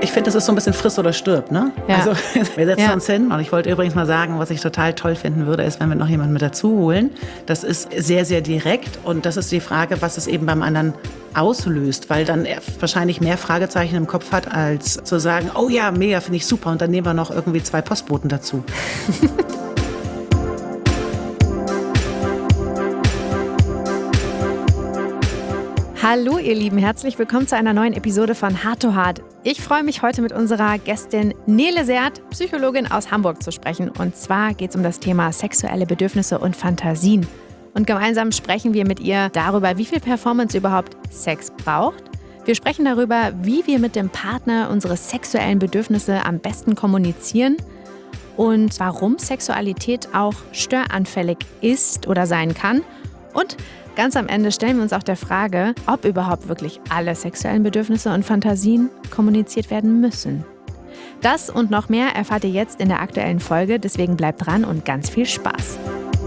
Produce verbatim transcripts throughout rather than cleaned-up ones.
Ich finde, das ist so ein bisschen friss oder stirb, ne? Ja. Also wir setzen Ja. uns hin und ich wollte übrigens mal sagen, was ich total toll finden würde, ist, wenn wir noch jemanden mit dazu holen. Das ist sehr, sehr direkt und das ist die Frage, was es eben beim anderen auslöst, weil dann er wahrscheinlich mehr Fragezeichen im Kopf hat, als zu sagen, oh ja, mega, finde ich super und dann nehmen wir noch irgendwie zwei Postboten dazu. Hallo ihr Lieben, herzlich willkommen zu einer neuen Episode von Heart to Heart. Ich freue mich heute mit unserer Gästin Nele Seert, Psychologin aus Hamburg, zu sprechen. Und zwar geht es um das Thema sexuelle Bedürfnisse und Fantasien. Und gemeinsam sprechen wir mit ihr darüber, wie viel Performance überhaupt Sex braucht. Wir sprechen darüber, wie wir mit dem Partner unsere sexuellen Bedürfnisse am besten kommunizieren und warum Sexualität auch störanfällig ist oder sein kann. Und ganz am Ende stellen wir uns auch der Frage, ob überhaupt wirklich alle sexuellen Bedürfnisse und Fantasien kommuniziert werden müssen. Das und noch mehr erfahrt ihr jetzt in der aktuellen Folge, deswegen bleibt dran und ganz viel Spaß.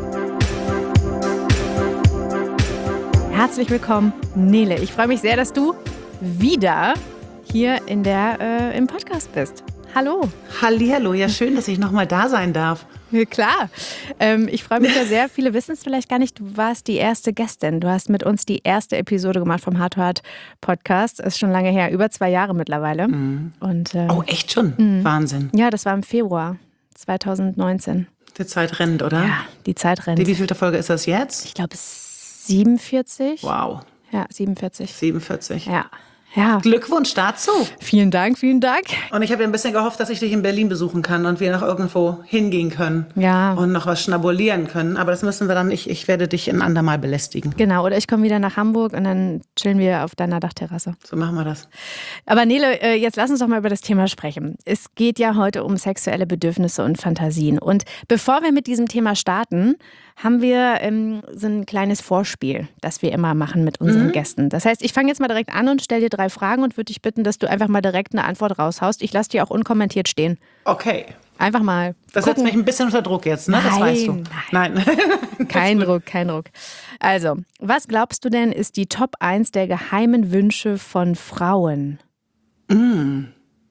Herzlich willkommen, Nele. Ich freue mich sehr, dass du wieder hier in der, äh, im Podcast bist. Hallo. Hallihallo, ja schön, dass ich nochmal da sein darf. Ja, klar. Ähm, ich freue mich da sehr. Viele wissen es vielleicht gar nicht. Du warst die erste Gästin. Du hast mit uns die erste Episode gemacht vom Heart to Heart Podcast. Ist schon lange her, über zwei Jahre mittlerweile. Mhm. Und, äh, Oh, echt schon? Mhm. Wahnsinn. Ja, das war im Februar zwanzig neunzehn. Die Zeit rennt, oder? Ja, die Zeit rennt. Die wievielte Folge ist das jetzt? Ich glaube, siebenundvierzig. Wow. Ja, siebenundvierzig. siebenundvierzig. Ja. Ja. Glückwunsch dazu. Vielen Dank, vielen Dank. Und ich habe ja ein bisschen gehofft, dass ich dich in Berlin besuchen kann und wir noch irgendwo hingehen können. Ja. Und noch was schnabulieren können. Aber das müssen wir dann nicht. Ich werde dich ein andermal belästigen. Genau, oder ich komme wieder nach Hamburg und dann chillen wir auf deiner Dachterrasse. So machen wir das. Aber Nele, jetzt lass uns doch mal über das Thema sprechen. Es geht ja heute um sexuelle Bedürfnisse und Fantasien. Und bevor wir mit diesem Thema starten, haben wir ähm, so ein kleines Vorspiel, das wir immer machen mit unseren mhm. Gästen. Das heißt, ich fange jetzt mal direkt an und stelle dir drei Fragen und würde dich bitten, dass du einfach mal direkt eine Antwort raushaust. Ich lasse die auch unkommentiert stehen. Okay. Einfach mal Das gucken. setzt mich ein bisschen unter Druck jetzt, ne? Nein, Das weißt du. Nein. Nein. Kein Druck, kein Druck. Also, was glaubst du denn, ist die Top eins der geheimen Wünsche von Frauen? Mm.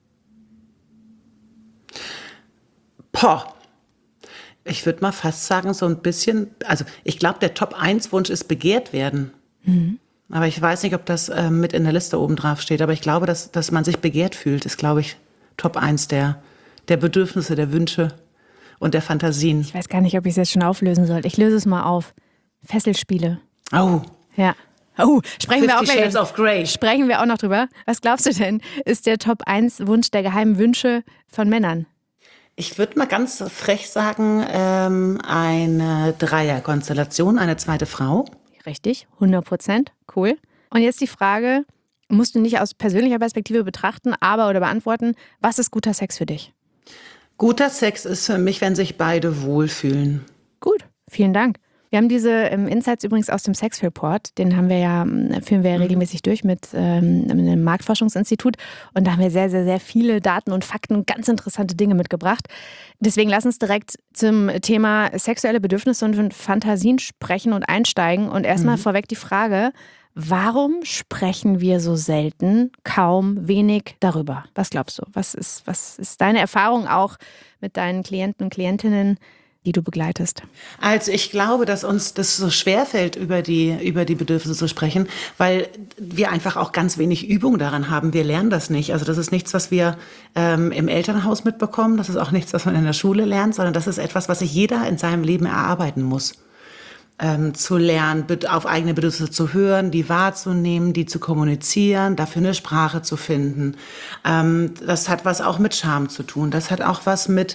Poh. Ich würde mal fast sagen, so ein bisschen, also ich glaube, der Top eins Wunsch ist begehrt werden. Mhm. Aber ich weiß nicht, ob das äh, mit in der Liste oben drauf steht. Aber ich glaube, dass, dass man sich begehrt fühlt, ist, glaube ich, Top eins der, der Bedürfnisse, der Wünsche und der Fantasien. Ich weiß gar nicht, ob ich es jetzt schon auflösen soll. Ich löse es mal auf. Fesselspiele. Oh. Ja. Oh, sprechen wir, auch Fifty Shades of Grey. Sprechen wir auch noch drüber. Was glaubst du denn, ist der Top eins Wunsch der geheimen Wünsche von Männern? Ich würde mal ganz frech sagen, ähm, eine Dreierkonstellation, eine zweite Frau. Richtig, hundert Prozent. Cool. Und jetzt die Frage, musst du nicht aus persönlicher Perspektive betrachten, aber oder beantworten, was ist guter Sex für dich? Guter Sex ist für mich, wenn sich beide wohlfühlen. Gut, vielen Dank. Wir haben diese ähm, Insights übrigens aus dem Sex Report, den haben wir ja, führen wir ja regelmäßig durch mit ähm, einem Marktforschungsinstitut und da haben wir sehr, sehr, sehr viele Daten und Fakten und ganz interessante Dinge mitgebracht. Deswegen lass uns direkt zum Thema sexuelle Bedürfnisse und Fantasien sprechen und einsteigen und erstmal mhm. vorweg die Frage, warum sprechen wir so selten, kaum, wenig darüber? Was glaubst du? Was ist, was ist deine Erfahrung auch mit deinen Klienten und Klientinnen, die du begleitest? Also ich glaube, dass uns das so schwerfällt, über die, über die Bedürfnisse zu sprechen, weil wir einfach auch ganz wenig Übung daran haben. Wir lernen das nicht. Also das ist nichts, was wir ähm, im Elternhaus mitbekommen. Das ist auch nichts, was man in der Schule lernt, sondern das ist etwas, was sich jeder in seinem Leben erarbeiten muss. Ähm, zu lernen, auf eigene Bedürfnisse zu hören, die wahrzunehmen, die zu kommunizieren, dafür eine Sprache zu finden. Ähm, das hat was auch mit Scham zu tun. Das hat auch was mit...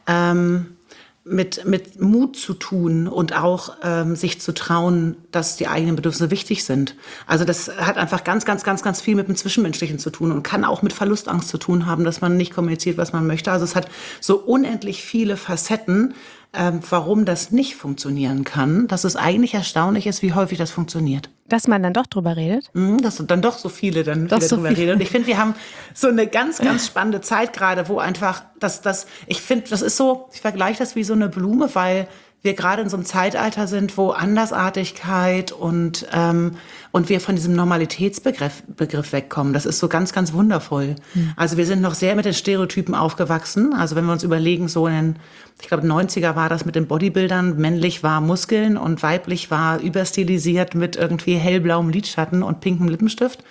Ähm, Mit, mit Mut zu tun und auch ähm, sich zu trauen, dass die eigenen Bedürfnisse wichtig sind. Also das hat einfach ganz, ganz, ganz, ganz viel mit dem Zwischenmenschlichen zu tun und kann auch mit Verlustangst zu tun haben, dass man nicht kommuniziert, was man möchte. Also es hat so unendlich viele Facetten, ähm, warum das nicht funktionieren kann, dass es eigentlich erstaunlich ist, wie häufig das funktioniert. Dass man dann doch drüber redet? Mhm, dass dann doch so viele dann doch wieder so drüber viele. reden. Und ich finde, wir haben so eine ganz, ganz spannende Zeit gerade, wo einfach, das, das, ich finde, das ist so, ich vergleiche das wie so eine Blume, weil wir gerade in so einem Zeitalter sind, wo Andersartigkeit und, ähm, und wir von diesem Normalitätsbegriff Begriff wegkommen. Das ist so ganz, ganz wundervoll. Mhm. Also wir sind noch sehr mit den Stereotypen aufgewachsen. Also wenn wir uns überlegen, so in den, ich glaube, neunziger war das mit den Bodybuildern, männlich war Muskeln und weiblich war überstilisiert mit irgendwie hellblauem Lidschatten und pinkem Lippenstift.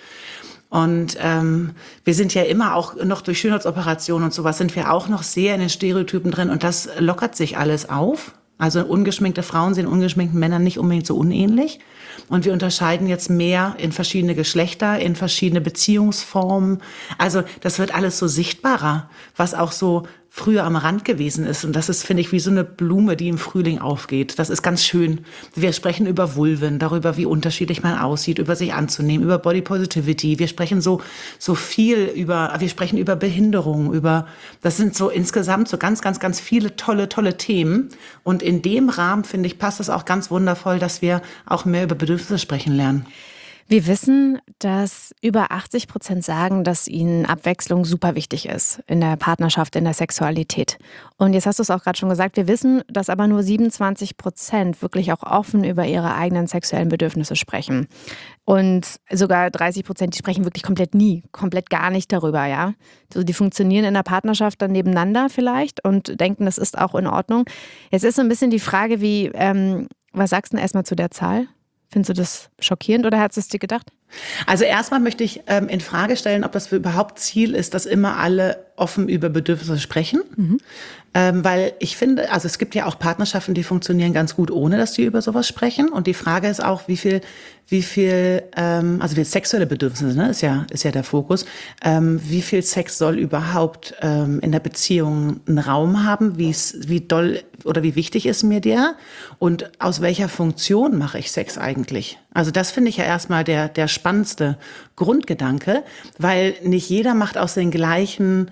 Und ähm, wir sind ja immer auch noch durch Schönheitsoperationen und sowas sind wir auch noch sehr in den Stereotypen drin und das lockert sich alles auf. Also ungeschminkte Frauen sehen ungeschminkten Männern nicht unbedingt so unähnlich. Und wir unterscheiden jetzt mehr in verschiedene Geschlechter, in verschiedene Beziehungsformen. Also das wird alles so sichtbarer, was auch so früher am Rand gewesen ist. Und das ist, finde ich, wie so eine Blume, die im Frühling aufgeht. Das ist ganz schön. Wir sprechen über Vulven, darüber, wie unterschiedlich man aussieht, über sich anzunehmen, über Body Positivity. Wir sprechen so, so viel über, wir sprechen über Behinderung, über, das sind so insgesamt so ganz, ganz, ganz viele tolle, tolle Themen. Und in dem Rahmen, finde ich, passt es auch ganz wundervoll, dass wir auch mehr über Bedürfnisse sprechen lernen. Wir wissen, dass über achtzig Prozent sagen, dass ihnen Abwechslung super wichtig ist in der Partnerschaft, in der Sexualität. Und jetzt hast du es auch gerade schon gesagt, wir wissen, dass aber nur siebenundzwanzig Prozent wirklich auch offen über ihre eigenen sexuellen Bedürfnisse sprechen. Und sogar dreißig Prozent, die sprechen wirklich komplett nie, komplett gar nicht darüber, ja. Also die funktionieren in der Partnerschaft dann nebeneinander vielleicht und denken, das ist auch in Ordnung. Jetzt ist so ein bisschen die Frage, wie, ähm, was sagst du denn erstmal zu der Zahl? Findest du das schockierend oder hast du es dir gedacht? Also erstmal möchte ich ähm, in Frage stellen, ob das überhaupt Ziel ist, dass immer alle offen über Bedürfnisse sprechen. Mhm. Ähm, weil ich finde, also es gibt ja auch Partnerschaften, die funktionieren ganz gut, ohne dass die über sowas sprechen. Und die Frage ist auch, wie viel, wie viel, ähm, also wie sexuelle Bedürfnisse, ne, ist ja, ist ja der Fokus. Ähm, wie viel Sex soll überhaupt ähm, in der Beziehung einen Raum haben? Wie wie doll oder wie wichtig ist mir der? Und aus welcher Funktion mache ich Sex eigentlich? Also das finde ich ja erstmal der, der spannendste Grundgedanke, weil nicht jeder macht aus den gleichen,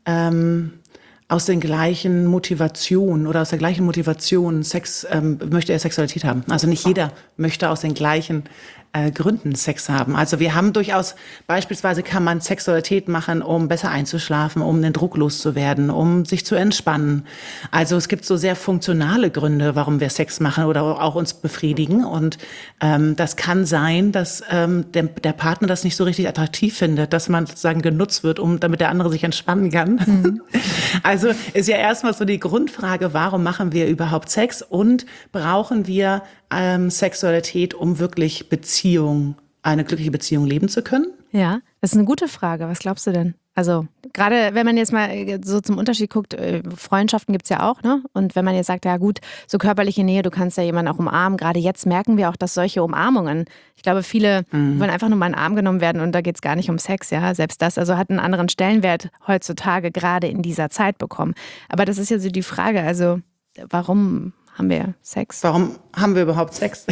ähm, aus den gleichen Motivationen oder aus der gleichen Motivation Sex, ähm, möchte er Sexualität haben. Also nicht jeder möchte aus den gleichen äh, Gründen Sex haben. Also wir haben durchaus, beispielsweise kann man Sexualität machen, um besser einzuschlafen, um den Druck loszuwerden, um sich zu entspannen. Also es gibt so sehr funktionale Gründe, warum wir Sex machen oder auch uns befriedigen. Und ähm, das kann sein, dass ähm, der, der Partner das nicht so richtig attraktiv findet, dass man sozusagen genutzt wird, um damit der andere sich entspannen kann. Mhm. Also ist ja erstmal so die Grundfrage, warum machen wir überhaupt Sex und brauchen wir ähm, Sexualität, um wirklich Beziehung, eine glückliche Beziehung leben zu können? Ja, das ist eine gute Frage. Was glaubst du denn? Also gerade wenn man jetzt mal so zum Unterschied guckt, Freundschaften gibt's ja auch, ne? Und wenn man jetzt sagt, ja gut, so körperliche Nähe, du kannst ja jemanden auch umarmen. Gerade jetzt merken wir auch, dass solche Umarmungen, ich glaube, viele mhm. wollen einfach nur mal in den Arm genommen werden und da geht's gar nicht um Sex, ja. Selbst das, also hat einen anderen Stellenwert heutzutage gerade in dieser Zeit bekommen. Aber das ist ja so die Frage, also warum haben wir Sex? Warum haben wir überhaupt Sex?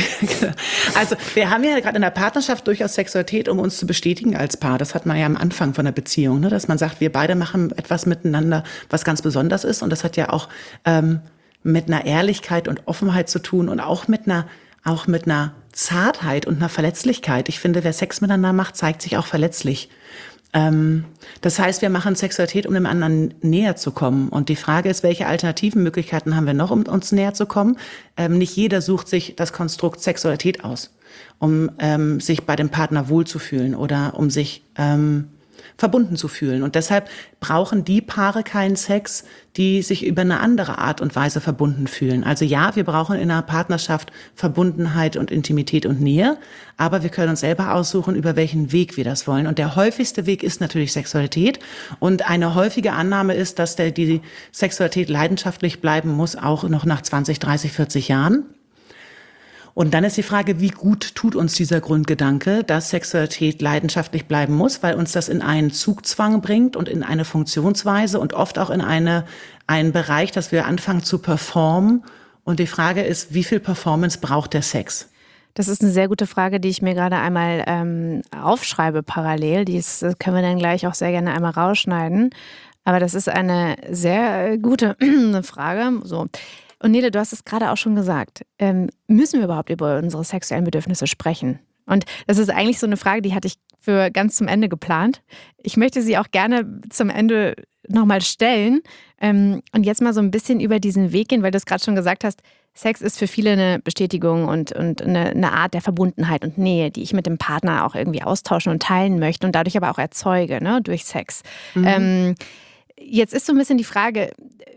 Also wir haben ja gerade in der Partnerschaft durchaus Sexualität, um uns zu bestätigen als Paar. Das hat man ja am Anfang von der Beziehung, ne? Dass man sagt, wir beide machen etwas miteinander, was ganz besonders ist. Und das hat ja auch ähm, mit einer Ehrlichkeit und Offenheit zu tun und auch mit einer, auch mit einer Zartheit und einer Verletzlichkeit. Ich finde, wer Sex miteinander macht, zeigt sich auch verletzlich. Ähm, das heißt, wir machen Sexualität, um dem anderen näher zu kommen. Und die Frage ist, welche alternativen Möglichkeiten haben wir noch, um uns näher zu kommen? Ähm, nicht jeder sucht sich das Konstrukt Sexualität aus, um ähm, sich bei dem Partner wohlzufühlen oder um sich ähm, verbunden zu fühlen. Und deshalb brauchen die Paare keinen Sex, die sich über eine andere Art und Weise verbunden fühlen. Also ja, wir brauchen in einer Partnerschaft Verbundenheit und Intimität und Nähe, aber wir können uns selber aussuchen, über welchen Weg wir das wollen. Und der häufigste Weg ist natürlich Sexualität. Und eine häufige Annahme ist, dass der, die Sexualität leidenschaftlich bleiben muss, auch noch nach zwanzig, dreißig, vierzig Jahren. Und dann ist die Frage, wie gut tut uns dieser Grundgedanke, dass Sexualität leidenschaftlich bleiben muss, weil uns das in einen Zugzwang bringt und in eine Funktionsweise und oft auch in eine, einen Bereich, dass wir anfangen zu performen. Und die Frage ist, wie viel Performance braucht der Sex? Das ist eine sehr gute Frage, die ich mir gerade einmal ähm, aufschreibe parallel. Die ist, das können wir dann gleich auch sehr gerne einmal rausschneiden. Aber das ist eine sehr gute Frage. So. Und Nele, du hast es gerade auch schon gesagt. Ähm, müssen wir überhaupt über unsere sexuellen Bedürfnisse sprechen? Und das ist eigentlich so eine Frage, die hatte ich für ganz zum Ende geplant. Ich möchte sie auch gerne zum Ende nochmal stellen ähm, und jetzt mal so ein bisschen über diesen Weg gehen, weil du es gerade schon gesagt hast, Sex ist für viele eine Bestätigung und, und eine, eine Art der Verbundenheit und Nähe, die ich mit dem Partner auch irgendwie austauschen und teilen möchte und dadurch aber auch erzeuge, ne, durch Sex. Mhm. Ähm, jetzt ist so ein bisschen die Frage,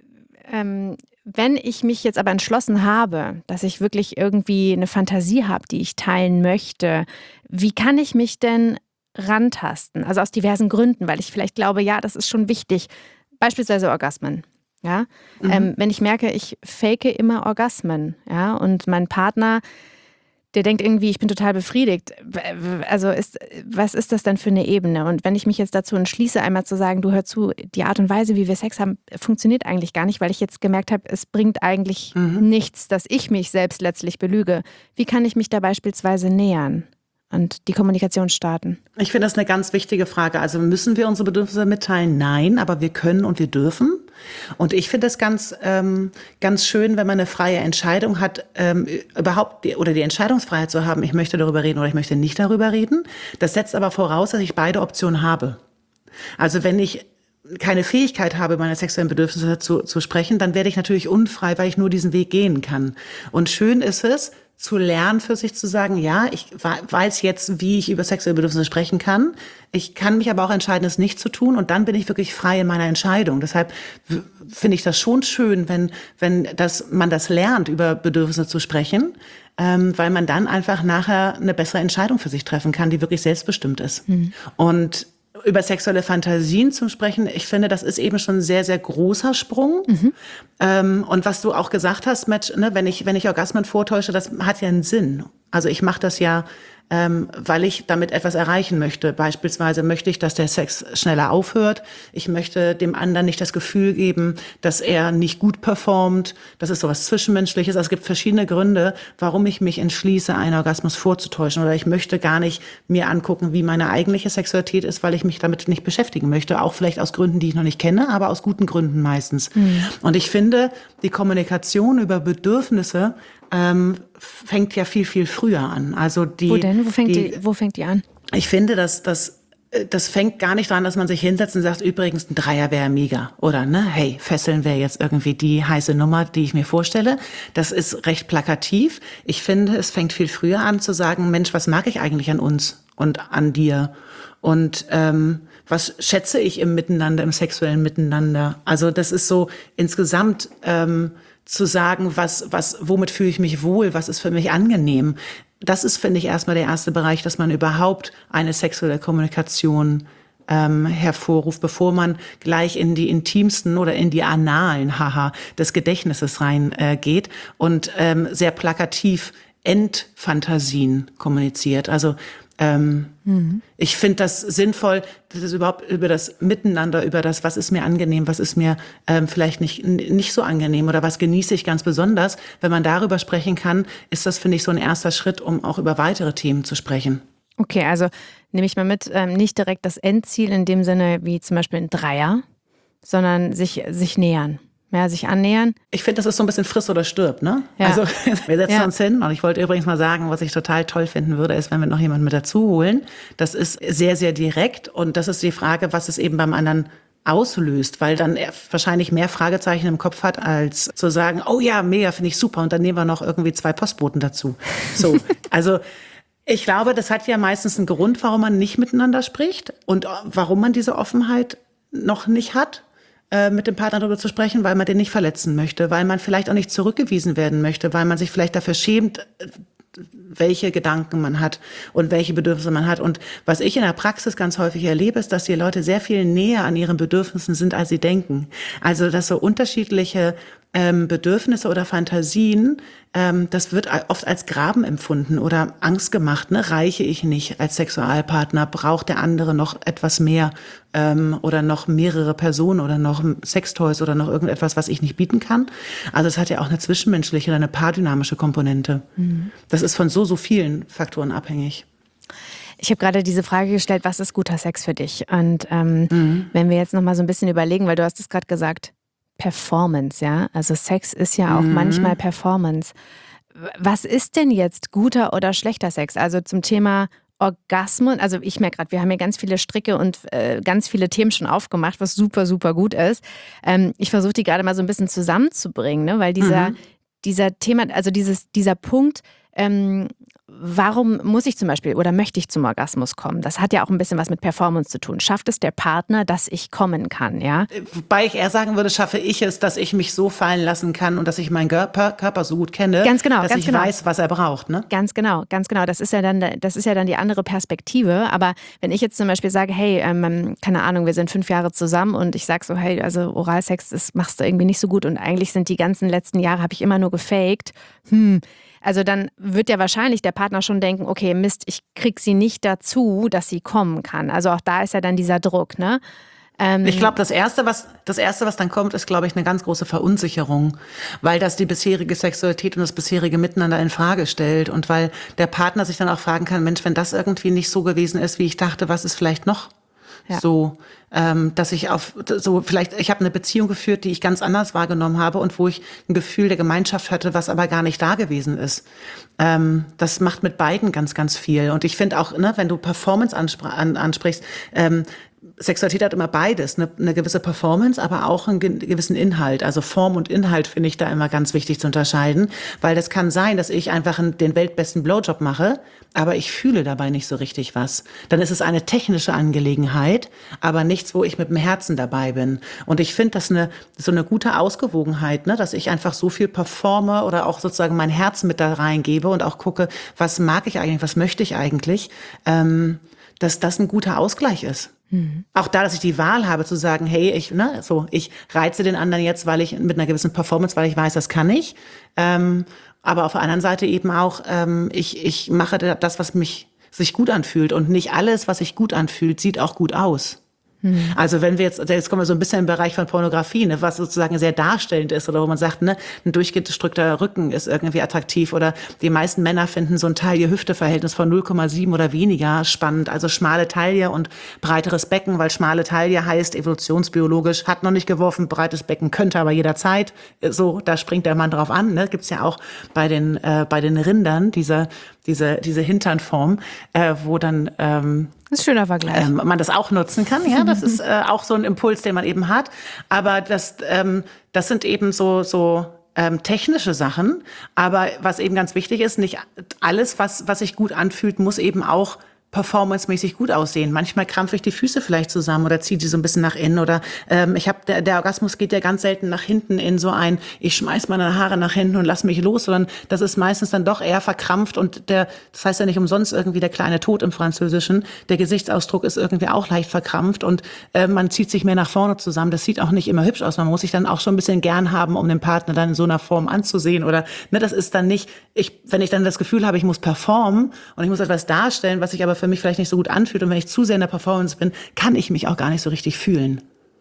ähm, wenn ich mich jetzt aber entschlossen habe, dass ich wirklich irgendwie eine Fantasie habe, die ich teilen möchte, wie kann ich mich denn rantasten? Also aus diversen Gründen, weil ich vielleicht glaube, ja, das ist schon wichtig. Beispielsweise Orgasmen. Ja? Mhm. Ähm, wenn ich merke, ich fake immer Orgasmen, ja, und mein Partner, der denkt irgendwie, ich bin total befriedigt. Also ist, was ist das denn für eine Ebene? Und wenn ich mich jetzt dazu entschließe, einmal zu sagen, du hör zu, die Art und Weise, wie wir Sex haben, funktioniert eigentlich gar nicht, weil ich jetzt gemerkt habe, es bringt eigentlich mhm. nichts, dass ich mich selbst letztlich belüge. Wie kann ich mich da beispielsweise nähern und die Kommunikation starten? Ich finde das eine ganz wichtige Frage. Also müssen wir unsere Bedürfnisse mitteilen? Nein, aber wir können und wir dürfen. Und ich finde es ganz, ähm, ganz schön, wenn man eine freie Entscheidung hat, ähm, überhaupt die, oder die Entscheidungsfreiheit zu haben, ich möchte darüber reden oder ich möchte nicht darüber reden. Das setzt aber voraus, dass ich beide Optionen habe. Also wenn ich keine Fähigkeit habe, meine sexuellen Bedürfnisse zu, zu sprechen, dann werde ich natürlich unfrei, weil ich nur diesen Weg gehen kann. Und schön ist es, zu lernen für sich zu sagen, ja, ich weiß jetzt, wie ich über sexuelle Bedürfnisse sprechen kann. Ich kann mich aber auch entscheiden, es nicht zu tun. Und dann bin ich wirklich frei in meiner Entscheidung. Deshalb finde ich das schon schön, wenn, wenn das, man das lernt, über Bedürfnisse zu sprechen, ähm, weil man dann einfach nachher eine bessere Entscheidung für sich treffen kann, die wirklich selbstbestimmt ist. Mhm. Und über sexuelle Fantasien zu sprechen, ich finde, das ist eben schon ein sehr, sehr großer Sprung. Mhm. Ähm, und was du auch gesagt hast, Mensch, ne, wenn ich, wenn ich Orgasmen vortäusche, das hat ja einen Sinn. Also ich mache das ja, ähm, weil ich damit etwas erreichen möchte. Beispielsweise möchte ich, dass der Sex schneller aufhört. Ich möchte dem anderen nicht das Gefühl geben, dass er nicht gut performt. Das ist sowas Zwischenmenschliches. Also es gibt verschiedene Gründe, warum ich mich entschließe, einen Orgasmus vorzutäuschen. Oder ich möchte gar nicht mir angucken, wie meine eigentliche Sexualität ist, weil ich mich damit nicht beschäftigen möchte. Auch vielleicht aus Gründen, die ich noch nicht kenne, aber aus guten Gründen meistens. Mhm. Und ich finde, die Kommunikation über Bedürfnisse ähm, fängt ja viel, viel früher an. Also die, wo denn? Wo fängt die, die, wo fängt die an? Ich finde, dass das das fängt gar nicht daran, dass man sich hinsetzt und sagt, übrigens, ein Dreier wäre mega. Oder, ne, hey, Fesseln wäre jetzt irgendwie die heiße Nummer, die ich mir vorstelle. Das ist recht plakativ. Ich finde, es fängt viel früher an zu sagen, Mensch, was mag ich eigentlich an uns und an dir? Und ähm, was schätze ich im Miteinander, im sexuellen Miteinander? Also das ist so insgesamt ähm, zu sagen, was, was, womit fühle ich mich wohl, was ist für mich angenehm. Das ist, finde ich, erstmal der erste Bereich, dass man überhaupt eine sexuelle Kommunikation ähm, hervorruft, bevor man gleich in die intimsten oder in die Analen, haha, des Gedächtnisses reingeht äh, und ähm, sehr plakativ Endfantasien kommuniziert. Also ähm, mhm. ich finde das sinnvoll, das ist überhaupt über das Miteinander, über das, was ist mir angenehm, was ist mir ähm, vielleicht nicht, nicht so angenehm oder was genieße ich ganz besonders. Wenn man darüber sprechen kann, ist das, finde ich, so ein erster Schritt, um auch über weitere Themen zu sprechen. Okay, also nehme ich mal mit, ähm, nicht direkt das Endziel in dem Sinne wie zum Beispiel ein Dreier, sondern sich, sich nähern. Ja, sich annähern. Ich finde, das ist so ein bisschen friss oder stirb, ne? Ja. Also wir setzen ja. uns hin und ich wollte übrigens mal sagen, was ich total toll finden würde, ist, wenn wir noch jemanden mit dazu holen. Das ist sehr, sehr direkt und das ist die Frage, was es eben beim anderen auslöst, weil dann er wahrscheinlich mehr Fragezeichen im Kopf hat, als zu sagen, oh ja, mega, finde ich super und dann nehmen wir noch irgendwie zwei Postboten dazu. So, also ich glaube, das hat ja meistens einen Grund, warum man nicht miteinander spricht und warum man diese Offenheit noch nicht hat, mit dem Partner darüber zu sprechen, weil man den nicht verletzen möchte, weil man vielleicht auch nicht zurückgewiesen werden möchte, weil man sich vielleicht dafür schämt, welche Gedanken man hat und welche Bedürfnisse man hat. Und was ich in der Praxis ganz häufig erlebe, ist, dass die Leute sehr viel näher an ihren Bedürfnissen sind, als sie denken. Also, dass so unterschiedliche ähm, Bedürfnisse oder Fantasien, ähm, das wird oft als Graben empfunden oder Angst gemacht. Ne? Reiche ich nicht als Sexualpartner? Braucht der andere noch etwas mehr ähm, oder noch mehrere Personen oder noch Sextoys oder noch irgendetwas, was ich nicht bieten kann? Also es hat ja auch eine zwischenmenschliche oder eine paardynamische Komponente. Mhm. Das ist von so, so vielen Faktoren abhängig. Ich habe gerade diese Frage gestellt, was ist guter Sex für dich? Und ähm, mhm. wenn wir jetzt noch mal so ein bisschen überlegen, weil du hast es gerade gesagt, Performance, ja, also Sex ist ja auch mhm. manchmal Performance. Was ist denn jetzt guter oder schlechter Sex? Also zum Thema Orgasmen, also ich merke gerade, wir haben hier ganz viele Stricke und äh, ganz viele Themen schon aufgemacht, was super, super gut ist. Ähm, ich versuche die gerade mal so ein bisschen zusammenzubringen, ne? Weil dieser, mhm. dieser Thema, also dieses, dieser Punkt, ähm, warum muss ich zum Beispiel oder möchte ich zum Orgasmus kommen? Das hat ja auch ein bisschen was mit Performance zu tun. Schafft es der Partner, dass ich kommen kann, ja? Wobei ich eher sagen würde, schaffe ich es, dass ich mich so fallen lassen kann und dass ich meinen Körper, Körper so gut kenne, ganz genau, dass ganz ich genau. weiß, was er braucht. Ne? Ganz genau, ganz genau. Das ist ja dann, das ist ja dann die andere Perspektive. Aber wenn ich jetzt zum Beispiel sage, hey, ähm, keine Ahnung, wir sind fünf Jahre zusammen und ich sage so, hey, also Oralsex, das machst du irgendwie nicht so gut und eigentlich sind die ganzen letzten Jahre, habe ich immer nur gefaked. Hm. Also dann wird ja wahrscheinlich der Partner schon denken, okay, Mist, ich krieg sie nicht dazu, dass sie kommen kann. Also auch da ist ja dann dieser Druck, ne? Ähm ich glaube, das Erste, was, das Erste, was dann kommt, ist, glaube ich, eine ganz große Verunsicherung, weil das die bisherige Sexualität und das bisherige Miteinander in Frage stellt und weil der Partner sich dann auch fragen kann, Mensch, wenn das irgendwie nicht so gewesen ist, wie ich dachte, was ist vielleicht noch? Ja. So, ähm, dass ich auf so vielleicht, ich habe eine Beziehung geführt, die ich ganz anders wahrgenommen habe und wo ich ein Gefühl der Gemeinschaft hatte, was aber gar nicht da gewesen ist. Ähm, das macht mit beiden ganz, ganz viel. Und ich finde auch, ne, wenn du Performance anspr- an, ansprichst, ähm, Sexualität hat immer beides, eine, eine gewisse Performance, aber auch einen gewissen Inhalt. Also Form und Inhalt finde ich da immer ganz wichtig zu unterscheiden, weil das kann sein, dass ich einfach den weltbesten Blowjob mache, aber ich fühle dabei nicht so richtig was. Dann ist es eine technische Angelegenheit, aber nichts, wo ich mit dem Herzen dabei bin. Und ich finde das eine, so eine gute Ausgewogenheit, ne, dass ich einfach so viel performe oder auch sozusagen mein Herz mit da reingebe und auch gucke, was mag ich eigentlich, was möchte ich eigentlich, ähm, dass das ein guter Ausgleich ist. Mhm. Auch da, dass ich die Wahl habe zu sagen, hey, ich, ne, so, ich reize den anderen jetzt, weil ich mit einer gewissen Performance, weil ich weiß, das kann ich. Ähm, aber auf der anderen Seite eben auch, ähm, ich, ich mache das, was mich sich gut anfühlt. Und nicht alles, was sich gut anfühlt, sieht auch gut aus. Also wenn wir jetzt, jetzt kommen wir so ein bisschen im Bereich von Pornografie, ne, was sozusagen sehr darstellend ist oder wo man sagt, ne, ein durchgedrückter Rücken ist irgendwie attraktiv oder die meisten Männer finden so ein Taille-Hüfte-Verhältnis von null Komma sieben oder weniger spannend, also schmale Taille und breiteres Becken, weil schmale Taille heißt evolutionsbiologisch, hat noch nicht geworfen, breites Becken könnte aber jederzeit, so, da springt der Mann drauf an, ne, gibt's ja auch bei den, äh, bei den Rindern, diese, diese, diese Hinternform, äh, wo dann, ähm, das ist ein schöner Vergleich. Ähm, man das auch nutzen kann, ja, das ist äh, auch so ein Impuls, den man eben hat. Aber das, ähm, das sind eben so so ähm, technische Sachen. Aber was eben ganz wichtig ist, nicht alles, was was sich gut anfühlt, muss eben auch performancemäßig gut aussehen. Manchmal krampfe ich die Füße vielleicht zusammen oder ziehe die so ein bisschen nach innen oder ähm, ich habe der, der Orgasmus geht ja ganz selten nach hinten in so ein, ich schmeiß meine Haare nach hinten und lass mich los, sondern das ist meistens dann doch eher verkrampft und der, das heißt ja nicht umsonst irgendwie der kleine Tod im Französischen, der Gesichtsausdruck ist irgendwie auch leicht verkrampft und äh, man zieht sich mehr nach vorne zusammen. Das sieht auch nicht immer hübsch aus. Man muss sich dann auch schon ein bisschen gern haben, um den Partner dann in so einer Form anzusehen oder ne, das ist dann nicht, ich, wenn ich dann das Gefühl habe, ich muss performen und ich muss etwas darstellen, was ich aber für mich vielleicht nicht so gut anfühlt und wenn ich zu sehr in der Performance bin, kann ich mich auch gar nicht so richtig fühlen.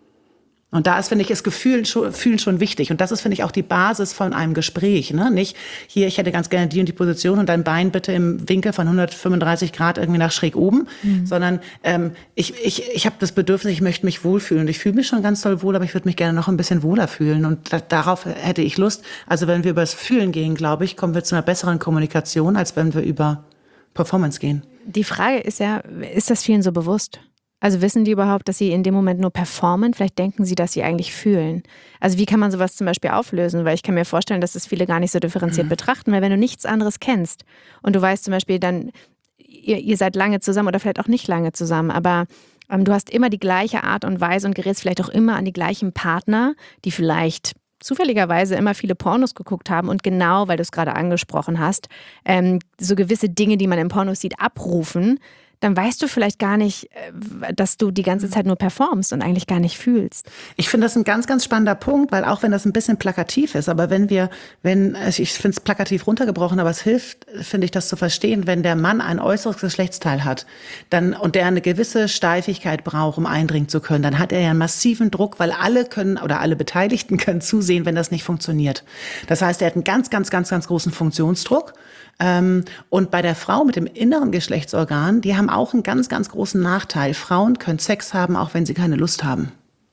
Und da ist, finde ich, das Gefühl schon, Fühlen schon wichtig. Und das ist, finde ich, auch die Basis von einem Gespräch. Ne? Nicht hier, ich hätte ganz gerne die und die Position und dein Bein bitte im Winkel von hundertfünfunddreißig Grad irgendwie nach schräg oben, mhm. sondern ähm, ich, ich, ich habe das Bedürfnis, ich möchte mich wohlfühlen. Und ich fühle mich schon ganz toll wohl, aber ich würde mich gerne noch ein bisschen wohler fühlen. Und da, darauf hätte ich Lust. Also wenn wir über das Fühlen gehen, glaube ich, kommen wir zu einer besseren Kommunikation, als wenn wir über Performance gehen. Die Frage ist ja, ist das vielen so bewusst? Also wissen die überhaupt, dass sie in dem Moment nur performen? Vielleicht denken sie, dass sie eigentlich fühlen. Also wie kann man sowas zum Beispiel auflösen? Weil ich kann mir vorstellen, dass das viele gar nicht so differenziert mhm. betrachten, weil wenn du nichts anderes kennst und du weißt zum Beispiel dann, ihr, ihr seid lange zusammen oder vielleicht auch nicht lange zusammen, aber ähm, du hast immer die gleiche Art und Weise und gerätst vielleicht auch immer an die gleichen Partner, die vielleicht zufälligerweise immer viele Pornos geguckt haben und genau, weil du es gerade angesprochen hast, ähm, so gewisse Dinge, die man im Pornos sieht, abrufen, dann weißt du vielleicht gar nicht, dass du die ganze Zeit nur performst und eigentlich gar nicht fühlst. Ich finde das ein ganz, ganz spannender Punkt, weil auch wenn das ein bisschen plakativ ist, aber wenn wir, wenn, ich finde es plakativ runtergebrochen, aber es hilft, finde ich, das zu verstehen, wenn der Mann ein äußeres Geschlechtsteil hat, dann, und der eine gewisse Steifigkeit braucht, um eindringen zu können, dann hat er ja einen massiven Druck, weil alle können, oder alle Beteiligten können zusehen, wenn das nicht funktioniert. Das heißt, er hat einen ganz, ganz, ganz, ganz großen Funktionsdruck. Ähm, und bei der Frau mit dem inneren Geschlechtsorgan, die haben auch einen ganz, ganz großen Nachteil. Frauen können Sex haben, auch wenn sie keine Lust haben.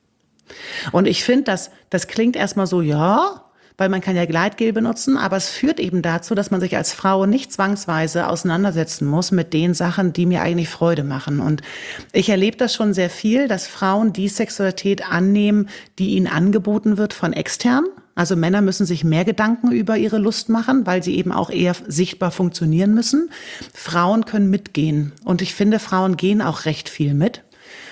Und ich finde, das, das klingt erstmal so, ja, weil man kann ja Gleitgel benutzen, aber es führt eben dazu, dass man sich als Frau nicht zwangsweise auseinandersetzen muss mit den Sachen, die mir eigentlich Freude machen. Und ich erlebe das schon sehr viel, dass Frauen die Sexualität annehmen, die ihnen angeboten wird von extern. Also Männer müssen sich mehr Gedanken über ihre Lust machen, weil sie eben auch eher sichtbar funktionieren müssen. Frauen können mitgehen. Und ich finde, Frauen gehen auch recht viel mit.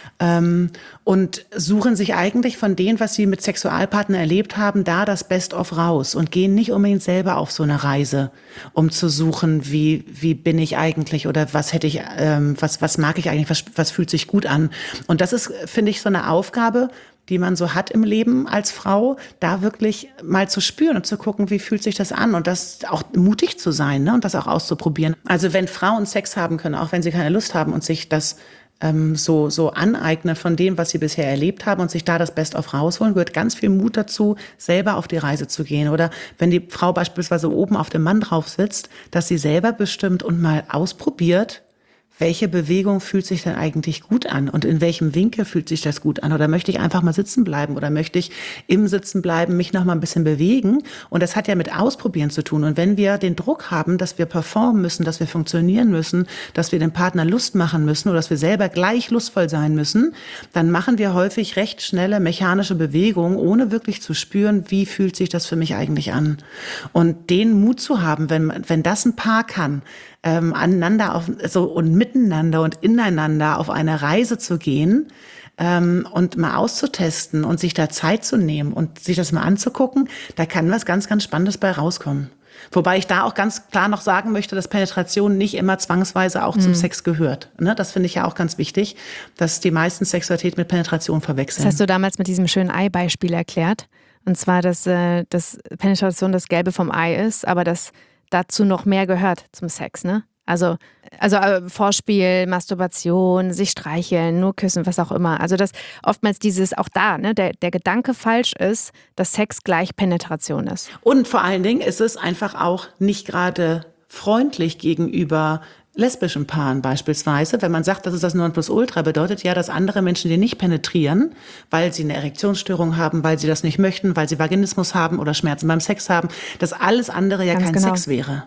Ähm, und suchen sich eigentlich von dem, was sie mit Sexualpartnern erlebt haben, da das Best-of raus und gehen nicht unbedingt selber auf so eine Reise, um zu suchen, wie wie bin ich eigentlich oder was hätte ich, ähm, was was mag ich eigentlich, was was fühlt sich gut an. Und das ist, finde ich, so eine Aufgabe, die man so hat im Leben als Frau, da wirklich mal zu spüren und zu gucken, wie fühlt sich das an und das auch mutig zu sein, ne, und das auch auszuprobieren. Also wenn Frauen Sex haben können, auch wenn sie keine Lust haben und sich das ähm, so so aneignen von dem, was sie bisher erlebt haben und sich da das Best-of rausholen, gehört ganz viel Mut dazu, selber auf die Reise zu gehen. Oder wenn die Frau beispielsweise oben auf dem Mann drauf sitzt, dass sie selber bestimmt und mal ausprobiert, welche Bewegung fühlt sich denn eigentlich gut an und in welchem Winkel fühlt sich das gut an? Oder möchte ich einfach mal sitzen bleiben oder möchte ich im Sitzen bleiben, mich noch mal ein bisschen bewegen? Und das hat ja mit Ausprobieren zu tun. Und wenn wir den Druck haben, dass wir performen müssen, dass wir funktionieren müssen, dass wir dem Partner Lust machen müssen oder dass wir selber gleich lustvoll sein müssen, dann machen wir häufig recht schnelle mechanische Bewegungen, ohne wirklich zu spüren, wie fühlt sich das für mich eigentlich an? Und den Mut zu haben, wenn, wenn das ein Paar kann, ähm, aneinander auf, so, und miteinander und ineinander auf eine Reise zu gehen, ähm, und mal auszutesten und sich da Zeit zu nehmen und sich das mal anzugucken, da kann was ganz, ganz Spannendes bei rauskommen. Wobei ich da auch ganz klar noch sagen möchte, dass Penetration nicht immer zwangsweise auch mhm. zum Sex gehört. Ne? Das finde ich ja auch ganz wichtig, dass die meisten Sexualität mit Penetration verwechseln. Das hast du damals mit diesem schönen Ei-Beispiel erklärt. Und zwar, dass, äh, dass Penetration das Gelbe vom Ei ist, aber dass dazu noch mehr gehört zum Sex, ne? Also, also äh, Vorspiel, Masturbation, sich streicheln, nur küssen, was auch immer. Also dass oftmals dieses, auch da, ne, der, der Gedanke falsch ist, dass Sex gleich Penetration ist. Und vor allen Dingen ist es einfach auch nicht gerade freundlich gegenüber lesbischen Paaren beispielsweise. Wenn man sagt, das ist das Nonplusultra, bedeutet ja, dass andere Menschen die nicht penetrieren, weil sie eine Erektionsstörung haben, weil sie das nicht möchten, weil sie Vaginismus haben oder Schmerzen beim Sex haben, dass alles andere ja Ganz kein genau. Sex wäre.